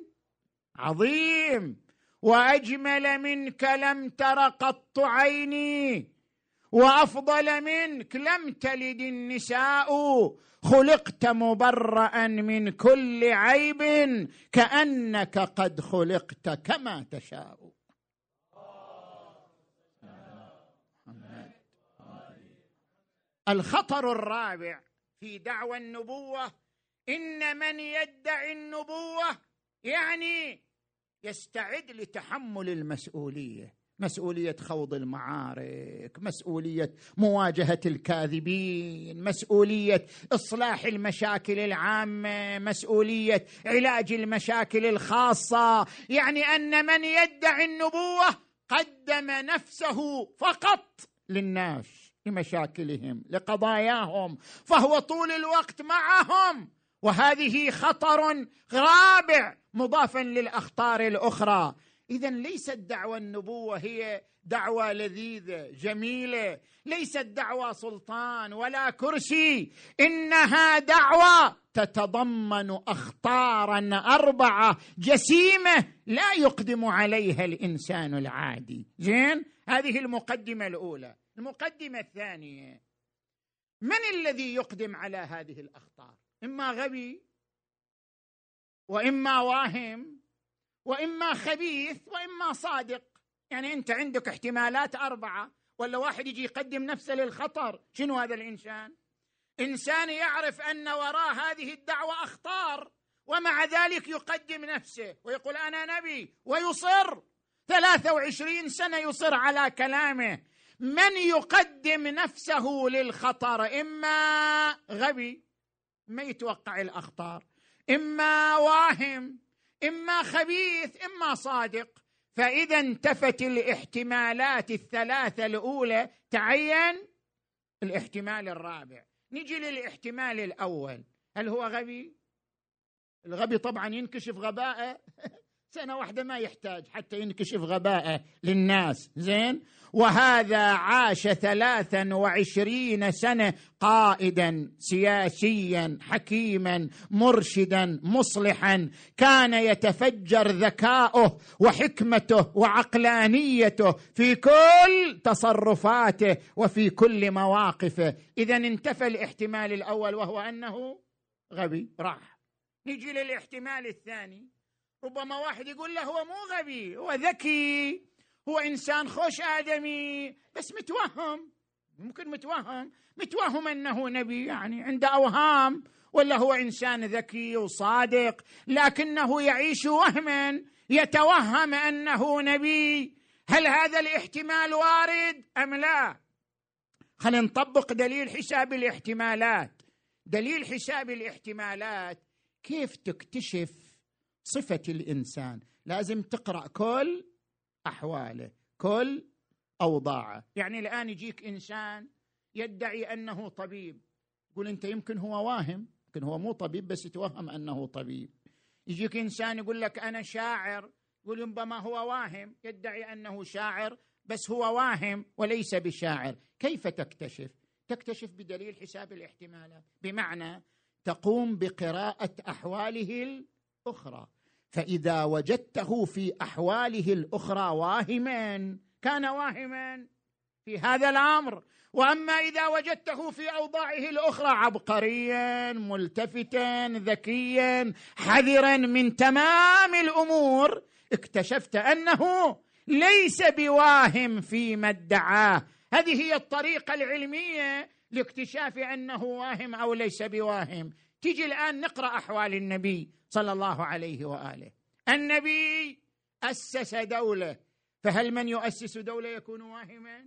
[SPEAKER 2] عظيم، وأجمل منك لم تر قط عيني، وأفضل منك لم تلد النساء، خلقت مبرأ من كل عيب كأنك قد خلقت كما تشاء. الخطر الرابع في دعوى النبوة: إن من يدعي النبوة يعني يستعد لتحمل المسؤولية، مسؤولية خوض المعارك، مسؤولية مواجهة الكاذبين، مسؤولية إصلاح المشاكل العامة، مسؤولية علاج المشاكل الخاصة. يعني أن من يدعي النبوة قدم نفسه فقط للناس، لمشاكلهم، لقضاياهم، فهو طول الوقت معهم، وهذه خطر رابع مضافا للأخطار الأخرى. إذن ليست دعوى النبوة هي دعوة لذيذة جميلة، ليست دعوة سلطان ولا كرسي، إنها دعوة تتضمن أخطارا 4 جسيمة لا يقدم عليها الإنسان العادي. زين، هذه المقدمة الأولى. المقدمة الثانية: من الذي يقدم على هذه الأخطار؟ إما غبي، وإما واهم، وإما خبيث، وإما صادق. يعني أنت عندك احتمالات 4، ولا واحد يجي يقدم نفسه للخطر. شنو هذا الإنسان؟ إنسان يعرف أن وراء هذه الدعوة أخطار، ومع ذلك يقدم نفسه ويقول أنا نبي، ويصر 23 سنة يصر على كلامه. من يقدم نفسه للخطر؟ إما غبي ما يتوقع الأخطار، إما واهم، إما خبيث، إما صادق. فإذا انتفت الاحتمالات 3 الأولى، تعين الاحتمال الرابع. نجي للاحتمال الأول: هل هو غبي؟ الغبي طبعا ينكشف غباءه سنة واحدة ما يحتاج حتى ينكشف غباءه للناس. زين، وهذا عاش 23 سنة قائدا سياسيا حكيما مرشدا مصلحا، كان يتفجر ذكاؤه وحكمته وعقلانيته في كل تصرفاته وفي كل مواقفه. إذا انتفى الاحتمال الأول وهو أنه غبي، راح. نجي للاحتمال الثاني: ربما واحد يقول له هو مو غبي، هو ذكي، هو إنسان خوش آدمي، بس متوهم، ممكن متوهم أنه نبي، يعني عنده أوهام، ولا هو إنسان ذكي وصادق لكنه يعيش وهما، يتوهم أنه نبي. هل هذا الاحتمال وارد أم لا؟ خلينا نطبق دليل حساب الاحتمالات. دليل حساب الاحتمالات: كيف تكتشف صفة الإنسان لازم تقرأ كل أحواله، كل أوضاعه. يعني الآن يجيك إنسان يدعي أنه طبيب، يقول أنت يمكن هو واهم، يمكن هو مو طبيب بس يتوهم أنه طبيب. يجيك إنسان يقول لك أنا شاعر، يقول ربما هو واهم، يدعي أنه شاعر بس هو واهم وليس بشاعر. كيف تكتشف؟ تكتشف بدليل حساب الاحتمالات، بمعنى تقوم بقراءة أحواله الأخرى، فإذا وجدته في أحواله الأخرى واهما كان واهما في هذا الأمر، وأما إذا وجدته في أوضاعه الأخرى عبقريا ملتفتا ذكيا حذرا من تمام الأمور، اكتشفت أنه ليس بواهم فيما ادعاه. هذه هي الطريقة العلمية لاكتشاف أنه واهم أو ليس بواهم. تيجي الآن نقرأ أحوال النبي صلى الله عليه وآله. النبي أسس دولة، فهل من يؤسس دولة يكون واهما؟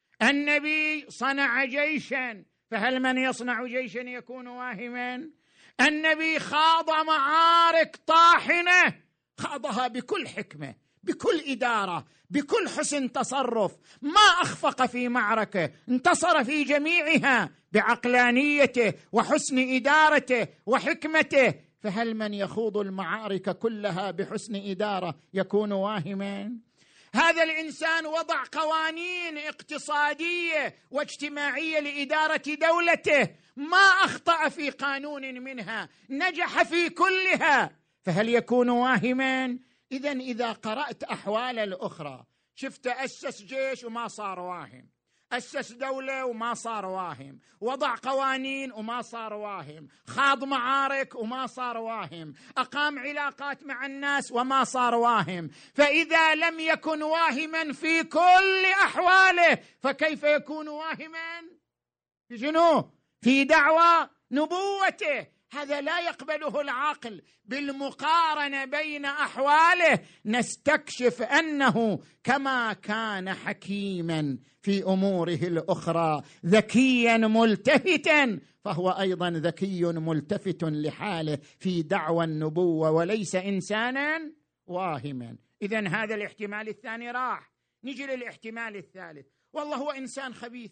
[SPEAKER 2] النبي صنع جيشا، فهل من يصنع جيشا يكون واهما؟ النبي خاض معارك طاحنة، خاضها بكل حكمة، بكل إدارة، بكل حسن تصرف، ما أخفق في معركة، انتصر في جميعها بعقلانيته وحسن إدارته وحكمته. فهل من يخوض المعارك كلها بحسن إدارة يكون واهما؟ هذا الإنسان وضع قوانين اقتصادية واجتماعية لإدارة دولته، ما أخطأ في قانون منها، نجح في كلها، فهل يكون واهما؟ إذن إذا قرأت أحوال الأخرى شفت أسس جيش وما صار واهم، أسس دولة وما صار واهم، وضع قوانين وما صار واهم، خاض معارك وما صار واهم، أقام علاقات مع الناس وما صار واهم، فإذا لم يكن واهما في كل أحواله فكيف يكون واهما في شنو؟ في دعوى نبوته. هذا لا يقبله العقل. بالمقارنة بين أحواله نستكشف أنه كما كان حكيما في أموره الأخرى ذكيا ملتفتا، فهو أيضا ذكي ملتفت لحاله في دعوى النبوة وليس إنسانا واهما. إذن هذا الاحتمال الثاني راح. نجي للاحتمال الثالث، والله هو إنسان خبيث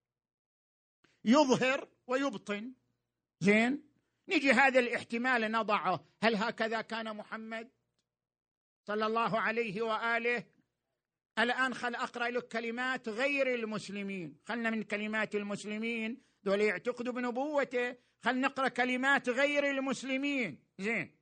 [SPEAKER 2] يظهر ويبطن. زين، نجي هذا الاحتمال نضعه. هل هكذا كان محمد صلى الله عليه وآله؟ الآن خل أقرأ لك كلمات غير المسلمين، خلنا من كلمات المسلمين دول يعتقدوا بنبوته، خل نقرأ كلمات غير المسلمين. زين،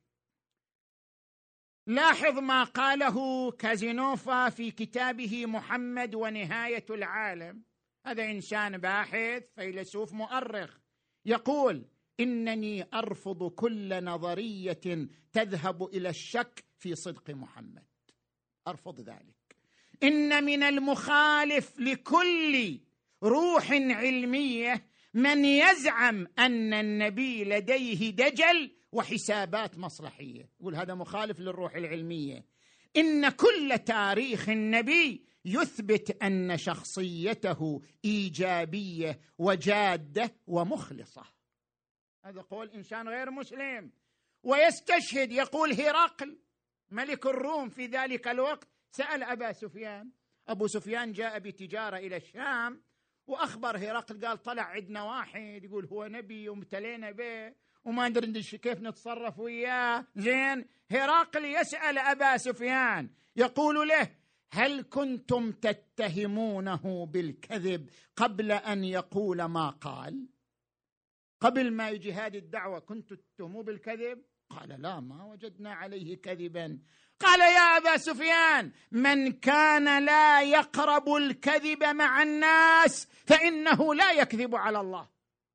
[SPEAKER 2] لاحظ ما قاله كازينوفا في كتابه محمد ونهاية العالم. هذا إنسان باحث فيلسوف مؤرخ، يقول: إنني أرفض كل نظرية تذهب إلى الشك في صدق محمد، أرفض ذلك. إن من المخالف لكل روح علمية من يزعم أن النبي لديه دجل وحسابات مصلحية، يقول هذا مخالف للروح العلمية. إن كل تاريخ النبي يثبت أن شخصيته إيجابية وجادة ومخلصة. هذا قول إنسان غير مسلم. ويستشهد، يقول هرقل ملك الروم في ذلك الوقت سأل أبا سفيان، أبو سفيان جاء بتجارة إلى الشام وأخبر هرقل، قال طلع عندنا واحد يقول هو نبي ومتلينا به وما ندري كيف نتصرف وياه. زين، هرقل يسأل أبا سفيان يقول له: هل كنتم تتهمونه بالكذب قبل أن يقول ما قال؟ قبل ما يجي هذه الدعوة كنتم تتهموه بالكذب؟ قال: لا، ما وجدنا عليه كذبا. قال: يا أبا سفيان، من كان لا يقرب الكذب مع الناس فإنه لا يكذب على الله.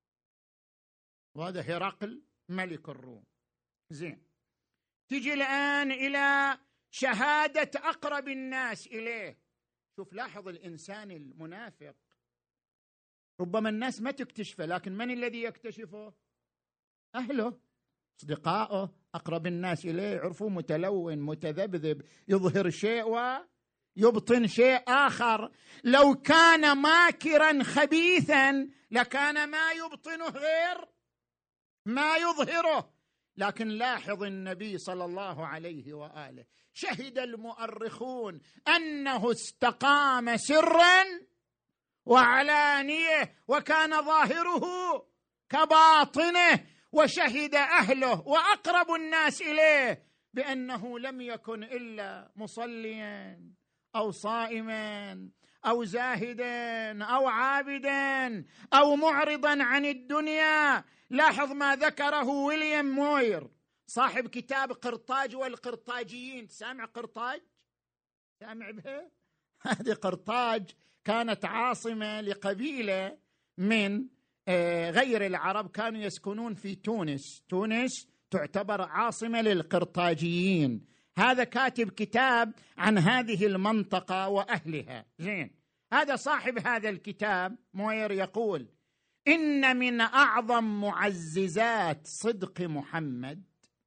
[SPEAKER 2] وهذا هرقل ملك الروم. زين، تجي الآن إلى شهادة أقرب الناس إليه. شوف، لاحظ الإنسان المنافق ربما الناس ما تكتشفه، لكن من الذي يكتشفه؟ أهله، أصدقائه، أقرب الناس إليه، يعرفوه متلون متذبذب، يظهر شيء ويبطن شيء آخر. لو كان ماكرا خبيثا لكان ما يبطنه غير ما يظهره. لكن لاحظ النبي صلى الله عليه وآله شهد المؤرخون أنه استقام سرا وعلانية، وكان ظاهره كباطنه، وشهد أهله وأقرب الناس إليه بأنه لم يكن إلا مصليا أو صائما أو زاهدا أو عابدا أو معرضا عن الدنيا. لاحظ ما ذكره ويليام موير صاحب كتاب قرطاج والقرطاجيين. سامع قرطاج؟ سامع بها؟ هذه قرطاج كانت عاصمة لقبيلة من غير العرب، كانوا يسكنون في تونس. تونس تعتبر عاصمة للقرطاجيين. هذا كاتب كتاب عن هذه المنطقة وأهلها. زين، هذا صاحب هذا الكتاب موير يقول: إن من أعظم معززات صدق محمد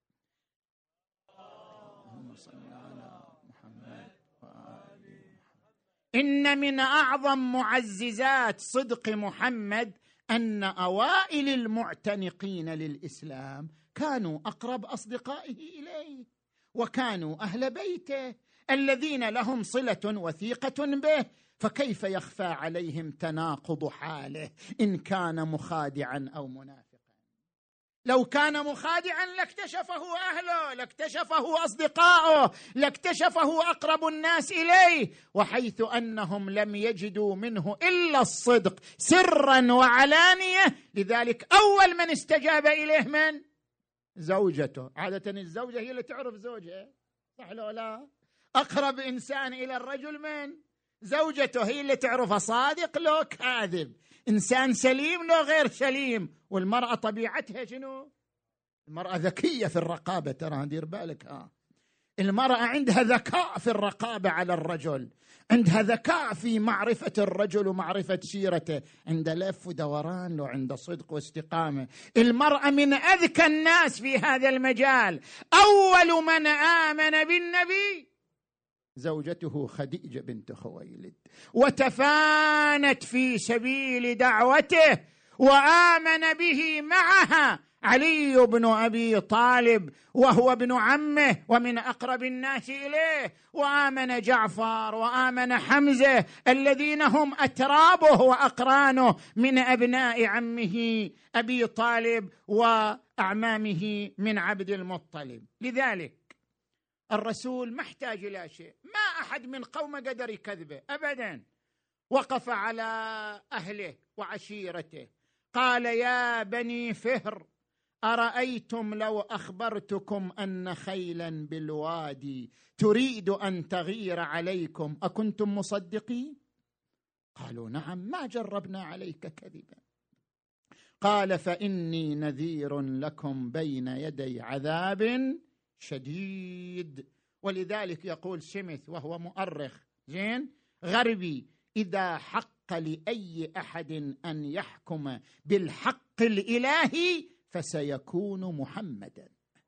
[SPEAKER 2] إن من أعظم معززات صدق محمد أن أوائل المعتنقين للإسلام كانوا أقرب أصدقائه إليه، وكانوا أهل بيته الذين لهم صلة وثيقة به، فكيف يخفى عليهم تناقض حاله إن كان مخادعا أو منافقا؟ لو كان مخادعا لاكتشفه أهله، لاكتشفه أصدقائه، لاكتشفه أقرب الناس إليه، وحيث أنهم لم يجدوا منه إلا الصدق سرا وعلانية، لذلك أول من استجاب إليه من؟ زوجته. عادة الزوجة هي اللي تعرف زوجها، صح لو لا؟ أقرب إنسان إلى الرجل من؟ زوجته، هي اللي تعرفه صادق لو كاذب، إنسان سليم لو غير سليم. والمرأة طبيعتها شنو؟ المرأة ذكية في الرقابة، ترى دير بالك. المرأة عندها ذكاء في الرقابة على الرجل، عندها ذكاء في معرفة الرجل ومعرفة سيرته، عندها لف ودوران لو عنده صدق واستقامة. المرأة من أذكى الناس في هذا المجال. أول من آمن بالنبي زوجته خديجة بنت خويلد، وتفانت في سبيل دعوته، وآمن به معها علي بن أبي طالب وهو ابن عمه ومن أقرب الناس إليه، وآمن جعفر وآمن حمزة الذين هم أترابه وأقرانه من أبناء عمه أبي طالب وأعمامه من عبد المطلب. لذلك الرسول ما احتاج إلى شيء، ما أحد من قومه قدر يكذبه أبدا. وقف على أهله وعشيرته، قال: يا بني فهر، أرأيتم لو أخبرتكم أن خيلا بالوادي تريد أن تغير عليكم أكنتم مصدقين؟ قالوا: نعم، ما جربنا عليك كذبا. قال: فإني نذير لكم بين يدي عذاب شديد. ولذلك يقول سميث وهو مؤرخ غربي: إذا حق لأي أحد أن يحكم بالحق الإلهي فسيكون محمدا.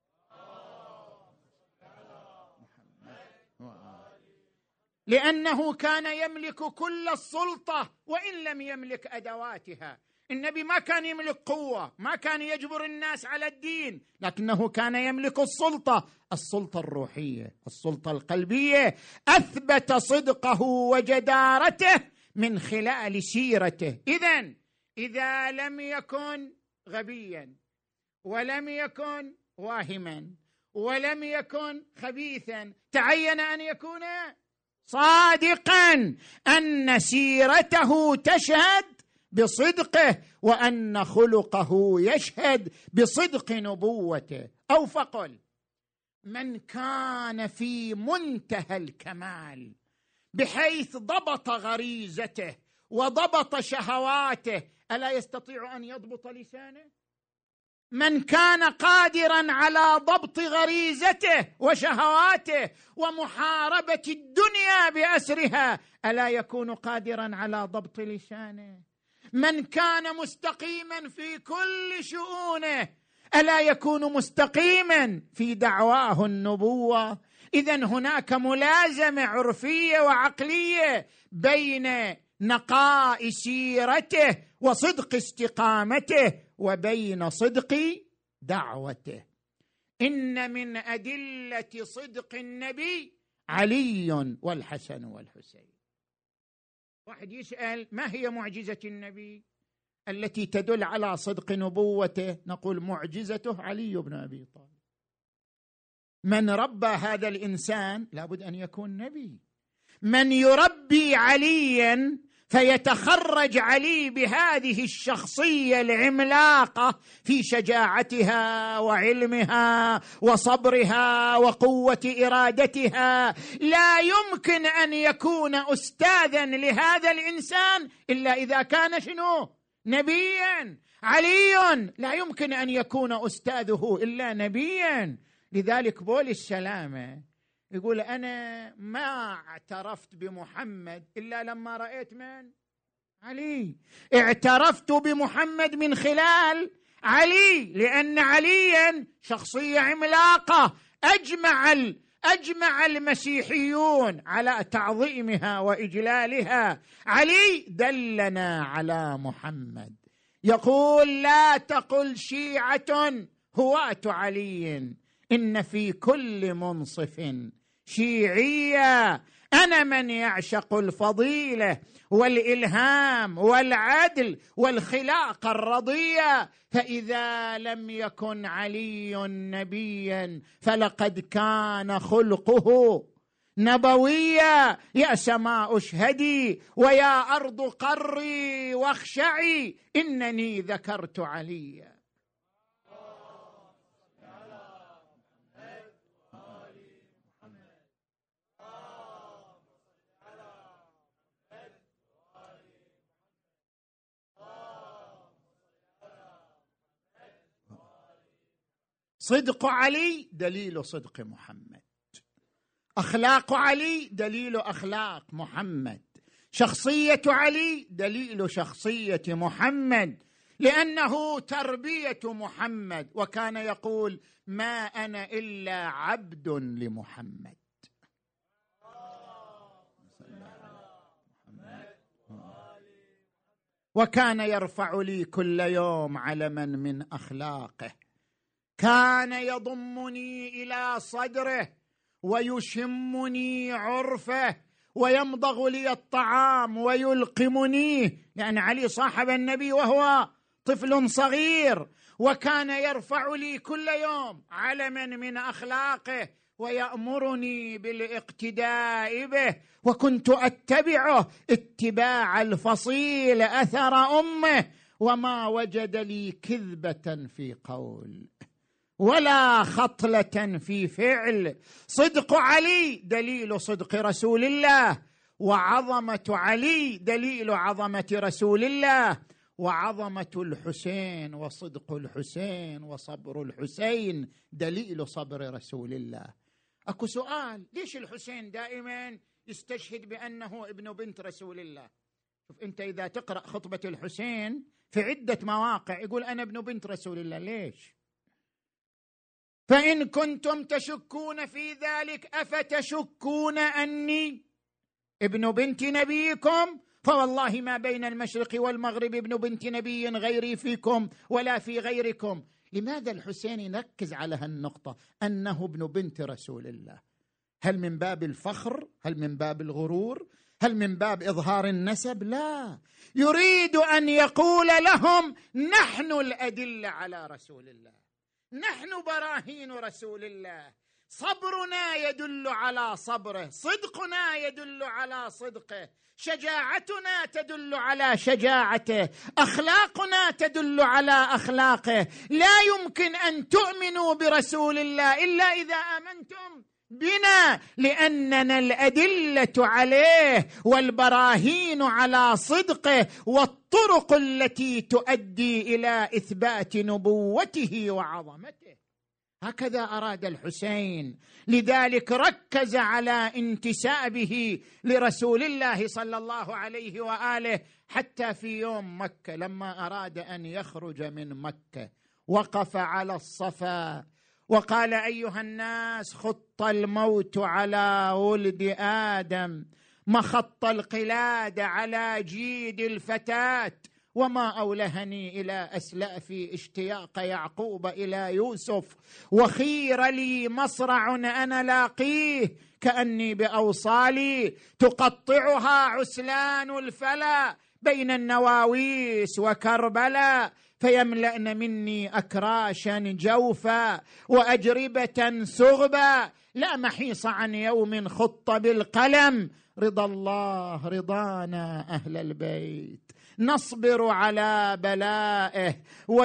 [SPEAKER 2] لأنه كان يملك كل السلطة وإن لم يملك أدواتها. النبي ما كان يملك قوة، ما كان يجبر الناس على الدين، لكنه كان يملك السلطة الروحية، السلطة القلبية. أثبت صدقه وجدارته من خلال سيرته. إذا لم يكن غبيا ولم يكن واهما ولم يكن خبيثا، تعين أن يكون صادقا، أن سيرته تشهد بصدقه وأن خلقه يشهد بصدق نبوته. أو فقل: من كان في منتهى الكمال بحيث ضبط غريزته وضبط شهواته، ألا يستطيع أن يضبط لسانه؟ من كان قادرا على ضبط غريزته وشهواته ومحاربة الدنيا بأسرها، ألا يكون قادرا على ضبط لسانه؟ من كان مستقيما في كل شؤونه، ألا يكون مستقيما في دعواه النبوة؟ إذن هناك ملازمة عرفية وعقلية بين نقاء سيرته وصدق استقامته وبين صدق دعوته. إن من أدلة صدق النبي علي والحسن والحسين. واحد يسأل ما هي معجزة النبي التي تدل على صدق نبوته؟ نقول معجزته علي بن أبي طالب. من ربى هذا الإنسان لابد أن يكون نبي. من يربي عليا فيتخرج علي بهذه الشخصية العملاقة في شجاعتها وعلمها وصبرها وقوة إرادتها، لا يمكن أن يكون أستاذا لهذا الإنسان إلا إذا كان شنو؟ نبيا. علي لا يمكن أن يكون أستاذه إلا نبيا. لذلك بول السلامة يقول أنا ما اعترفت بمحمد إلا لما رأيت من؟ علي. اعترفت بمحمد من خلال علي، لأن عليا شخصية عملاقة أجمع المسيحيون على تعظيمها وإجلالها. علي دلنا على محمد. يقول لا تقل شيعة هواة علي، إن في كل منصف شيعية. أنا من يعشق الفضيلة والإلهام والعدل والخلاقة الرضية، فإذا لم يكن علي نبيا فلقد كان خلقه نبويا. يا سماء اشهدي ويا أرض قري واخشعي إنني ذكرت عليا. صدق علي دليل صدق محمد، أخلاق علي دليل أخلاق محمد، شخصية علي دليل شخصية محمد، لأنه تربية محمد. وكان يقول ما أنا إلا عبد لمحمد. وكان يرفع لي كل يوم علما من أخلاقه. كان يضمني إلى صدره ويشمني عرفه ويمضغ لي الطعام ويلقمنيه، لأن علي صاحب النبي وهو طفل صغير. وكان يرفع لي كل يوم علما من أخلاقه ويأمرني بالاقتداء به، وكنت أتبعه اتباع الفصيل أثر أمه، وما وجد لي كذبة في قول ولا خطلة في فعل. صدق علي دليل صدق رسول الله، وعظمة علي دليل عظمة رسول الله، وعظمة الحسين وصدق الحسين وصبر الحسين دليل صبر رسول الله. أكو سؤال، ليش الحسين دائما يستشهد بأنه ابن بنت رسول الله؟ شوف أنت إذا تقرأ خطبة الحسين في عدة مواقع يقول أنا ابن بنت رسول الله. ليش؟ فإن كنتم تشكون في ذلك أفتشكون أني ابن بنت نبيكم؟ فوالله ما بين المشرق والمغرب ابن بنت نبي غيري فيكم ولا في غيركم. لماذا الحسين يركز على هالنقطة أنه ابن بنت رسول الله؟ هل من باب الفخر؟ هل من باب الغرور؟ هل من باب إظهار النسب؟ لا، يريد أن يقول لهم نحن الأدلة على رسول الله، نحن براهين رسول الله، صبرنا يدل على صبره، صدقنا يدل على صدقه، شجاعتنا تدل على شجاعته، أخلاقنا تدل على أخلاقه. لا يمكن أن تؤمنوا برسول الله إلا إذا آمنتم بنا، لأننا الأدلة عليه والبراهين على صدقه والطرق التي تؤدي إلى إثبات نبوته وعظمته. هكذا أراد الحسين، لذلك ركز على انتسابه لرسول الله صلى الله عليه وآله. حتى في يوم مكة لما أراد أن يخرج من مكة وقف على الصفا وقال أيها الناس خط الموت على ولد آدم، مخط القلاد على جيد الفتاة، وما أولهني إلى أسلافي اشتياق يعقوب إلى يوسف، وخير لي مصرع أنا لاقيه كأني بأوصالي تقطعها عسلان الفلا بين النواويس وكربلا، فيملأن مني أكراشا جوفا وأجربة ثغبا، لا محيص عن يوم خط بالقلم، رضا الله رضانا أهل البيت، نصبر على بلائه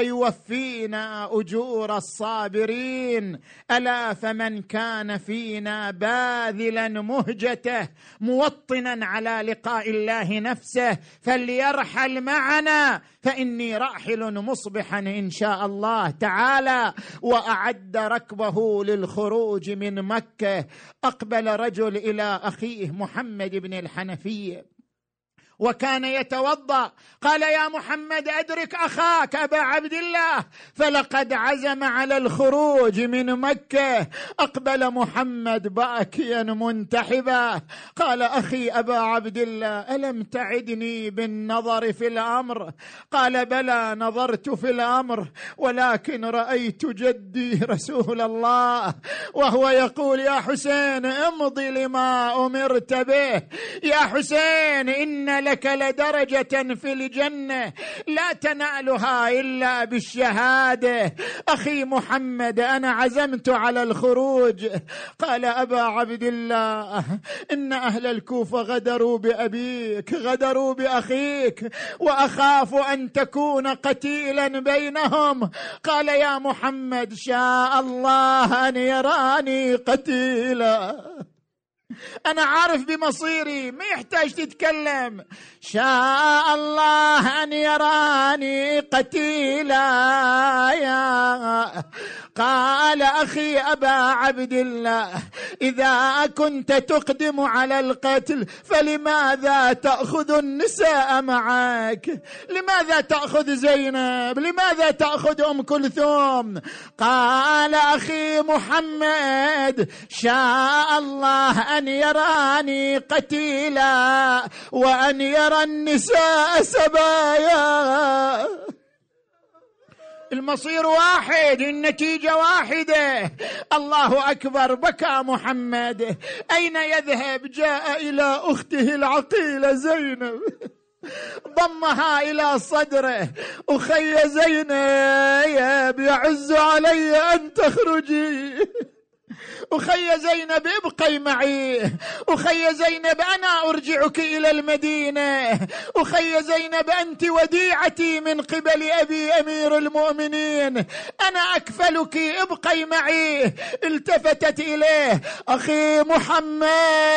[SPEAKER 2] ويوفينا أجور الصابرين. ألا فمن كان فينا باذلا مهجته موطنا على لقاء الله نفسه فليرحل معنا، فإني راحل مصبحا إن شاء الله تعالى. وأعد ركبه للخروج من مكة. أقبل رجل إلى أخيه محمد بن الحنفية وكان يتوضأ، قال: يا محمد أدرك أخاك أبا عبد الله فلقد عزم على الخروج من مكة. أقبل محمد باكيا منتحبا، قال: أخي أبا عبد الله ألم تعدني بالنظر في الأمر؟ قال: بلى نظرت في الأمر، ولكن رأيت جدي رسول الله وهو يقول: يا حسين امضي لما أمرت به، يا حسين إن لك لدرجة في الجنة لا تنالها إلا بالشهادة. أخي محمد أنا عزمت على الخروج. قال: أبا عبد الله إن أهل الكوفة غدروا بأبيك، غدروا بأخيك، وأخاف أن تكون قتيلا بينهم. قال: يا محمد شاء الله أن يراني قتيلا، أنا عارف بمصيري، ما يحتاج تتكلم. شاء الله أن يراني قتيلا. قال: أخي أبا عبد الله إذا كنت تقدم على القتل فلماذا تأخذ النساء معك؟ لماذا تأخذ زينب؟ لماذا تأخذ أم كلثوم؟ قال: أخي محمد شاء الله أن يراني قتيلا وأن يرى النساء سبايا. المصير واحد، النتيجة واحدة. الله أكبر. بكى محمد. أين يذهب؟ جاء إلى أخته العقيلة زينب، ضمها إلى صدره. أخي زينب يعز علي أن تخرجي، أخي زينب ابقي معي، أخي زينب أنا أرجعك إلى المدينة، أخي زينب أنت وديعتي من قبل أبي أمير المؤمنين، أنا أكفلك ابقي معي. التفتت إليه: أخي محمد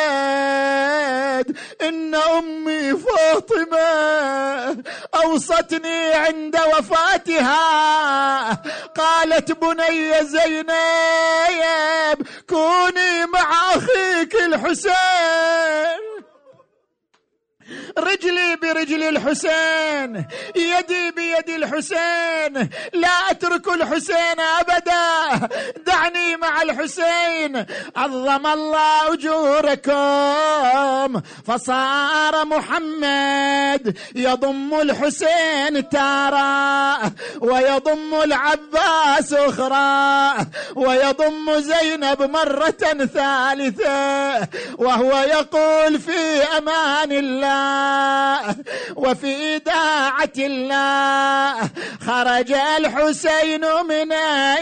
[SPEAKER 2] إن أمي فاطمة أوصتني عند وفاتها، قالت: بني زينب كوني مع أخيك الحسين، رجلي برجل الحسين، يدي بيد الحسين، لا أترك الحسين أبدا، دعني مع الحسين. عظم الله أجوركم. فصار محمد يضم الحسين تارة ويضم العباس أخرى ويضم زينب مرة ثالثة، وهو يقول في أمان الله وفي داعة الله. خرج الحسين من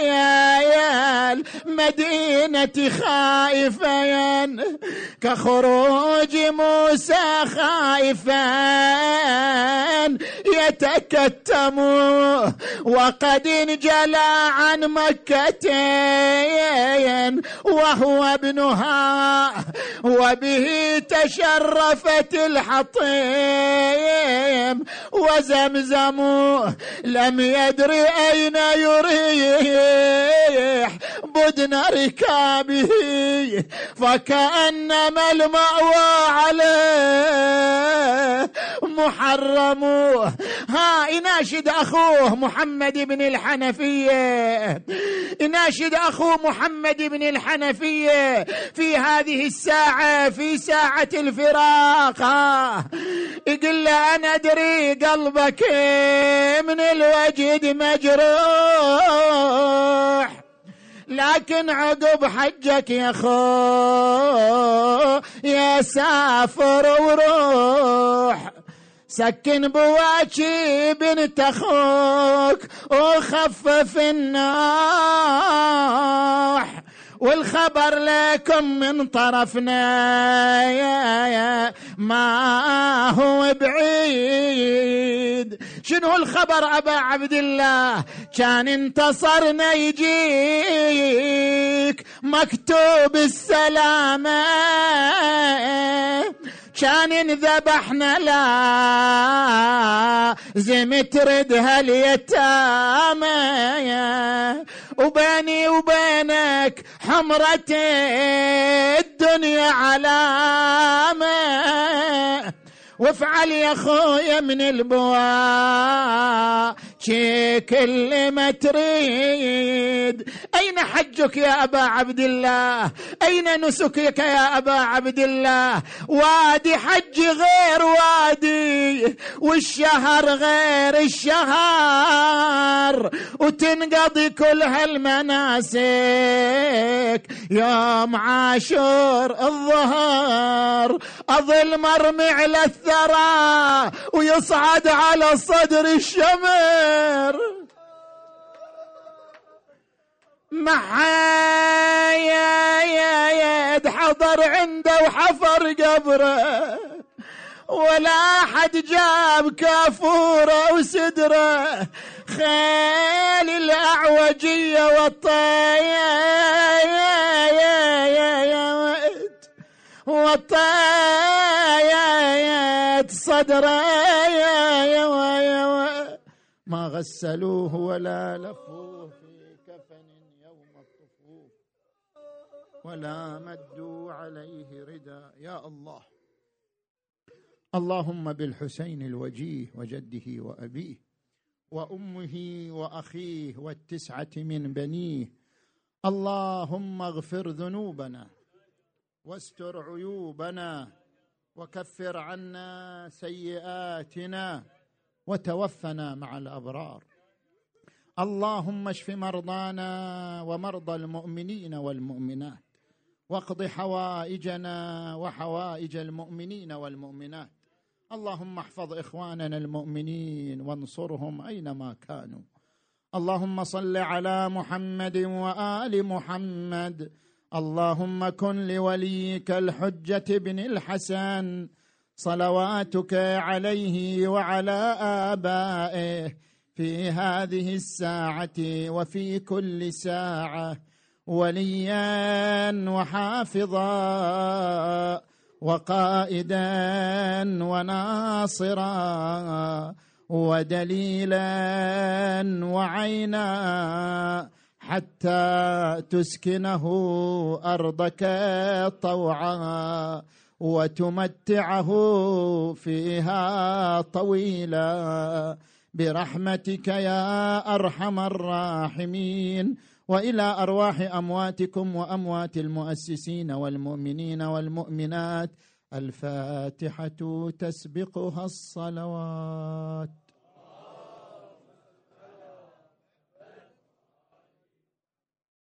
[SPEAKER 2] المدينة خائفا كخروج موسى خائفا يتكتم، وقد انجلى عن مكة وهو ابنها، وبه تشرفت الحطيم وزمزم، لم يدر أين يريح بدن ركابه، فكأنما المأوى عليه محرم. ها يناشد أخوه محمد بن الحنفية، يناشد أخوه محمد بن الحنفية في هذه الساعة، في ساعة الفراق. يقول له أنا أدري قلبك من الوجد مجروح، لكن عقب حجك يا خو يا سافر وروح، سكن بواجي بنت أخوك وخفف النوح، والخبر لكم من طرفنا يا ما هو بعيد. شنو الخبر أبا عبد الله؟ كان انتصرنا يجيك مكتوب السلامة، كان انذبحنا لازم ترد هاليتامى، وبيني وبينك حمرة الدنيا علامة، وافعل يا خويا من البواء كل ما تريد. أين حجك يا أبا عبد الله؟ أين نسكك يا أبا عبد الله؟ وادي حج غير وادي، والشهر غير الشهر، وتنقضي كل هالمناسك يوم عاشور الظهر، أظل مرمي على الثرى ويصعد على صدر الشمر، محايا يا يد حضر عنده وحفر قبره، ولا حد جاب كافوره وسدره، خيل الأعوجية والطايات صدره ما غسلوه ولا لفوه في كفن يوم الطفوف، ولا مدوا عليه رداء. يا الله، اللهم بالحسين الوجيه وجده وأبيه وأمه وأخيه والتسعة من بنيه، اللهم اغفر ذنوبنا واستر عيوبنا وكفر عنا سيئاتنا وتوفنا مع الأبرار. اللهم اشف مرضانا ومرضى المؤمنين والمؤمنات، واقض حوائجنا وحوائج المؤمنين والمؤمنات. اللهم احفظ إخواننا المؤمنين وانصرهم أينما كانوا. اللهم صل على محمد وآل محمد. اللهم كن لوليك الحجة بن الحسن صلواتك عليه وعلى آبائه في هذه الساعة وفي كل ساعة وليا وحافظا وقائدا وناصرا ودليلا وعينا، حتى تسكنه أرضك طوعا وتمتعه فيها طويلا برحمتك يا أرحم الراحمين. وإلى أرواح أمواتكم وأموات المؤسسين والمؤمنين والمؤمنات الفاتحة تسبقها الصلوات.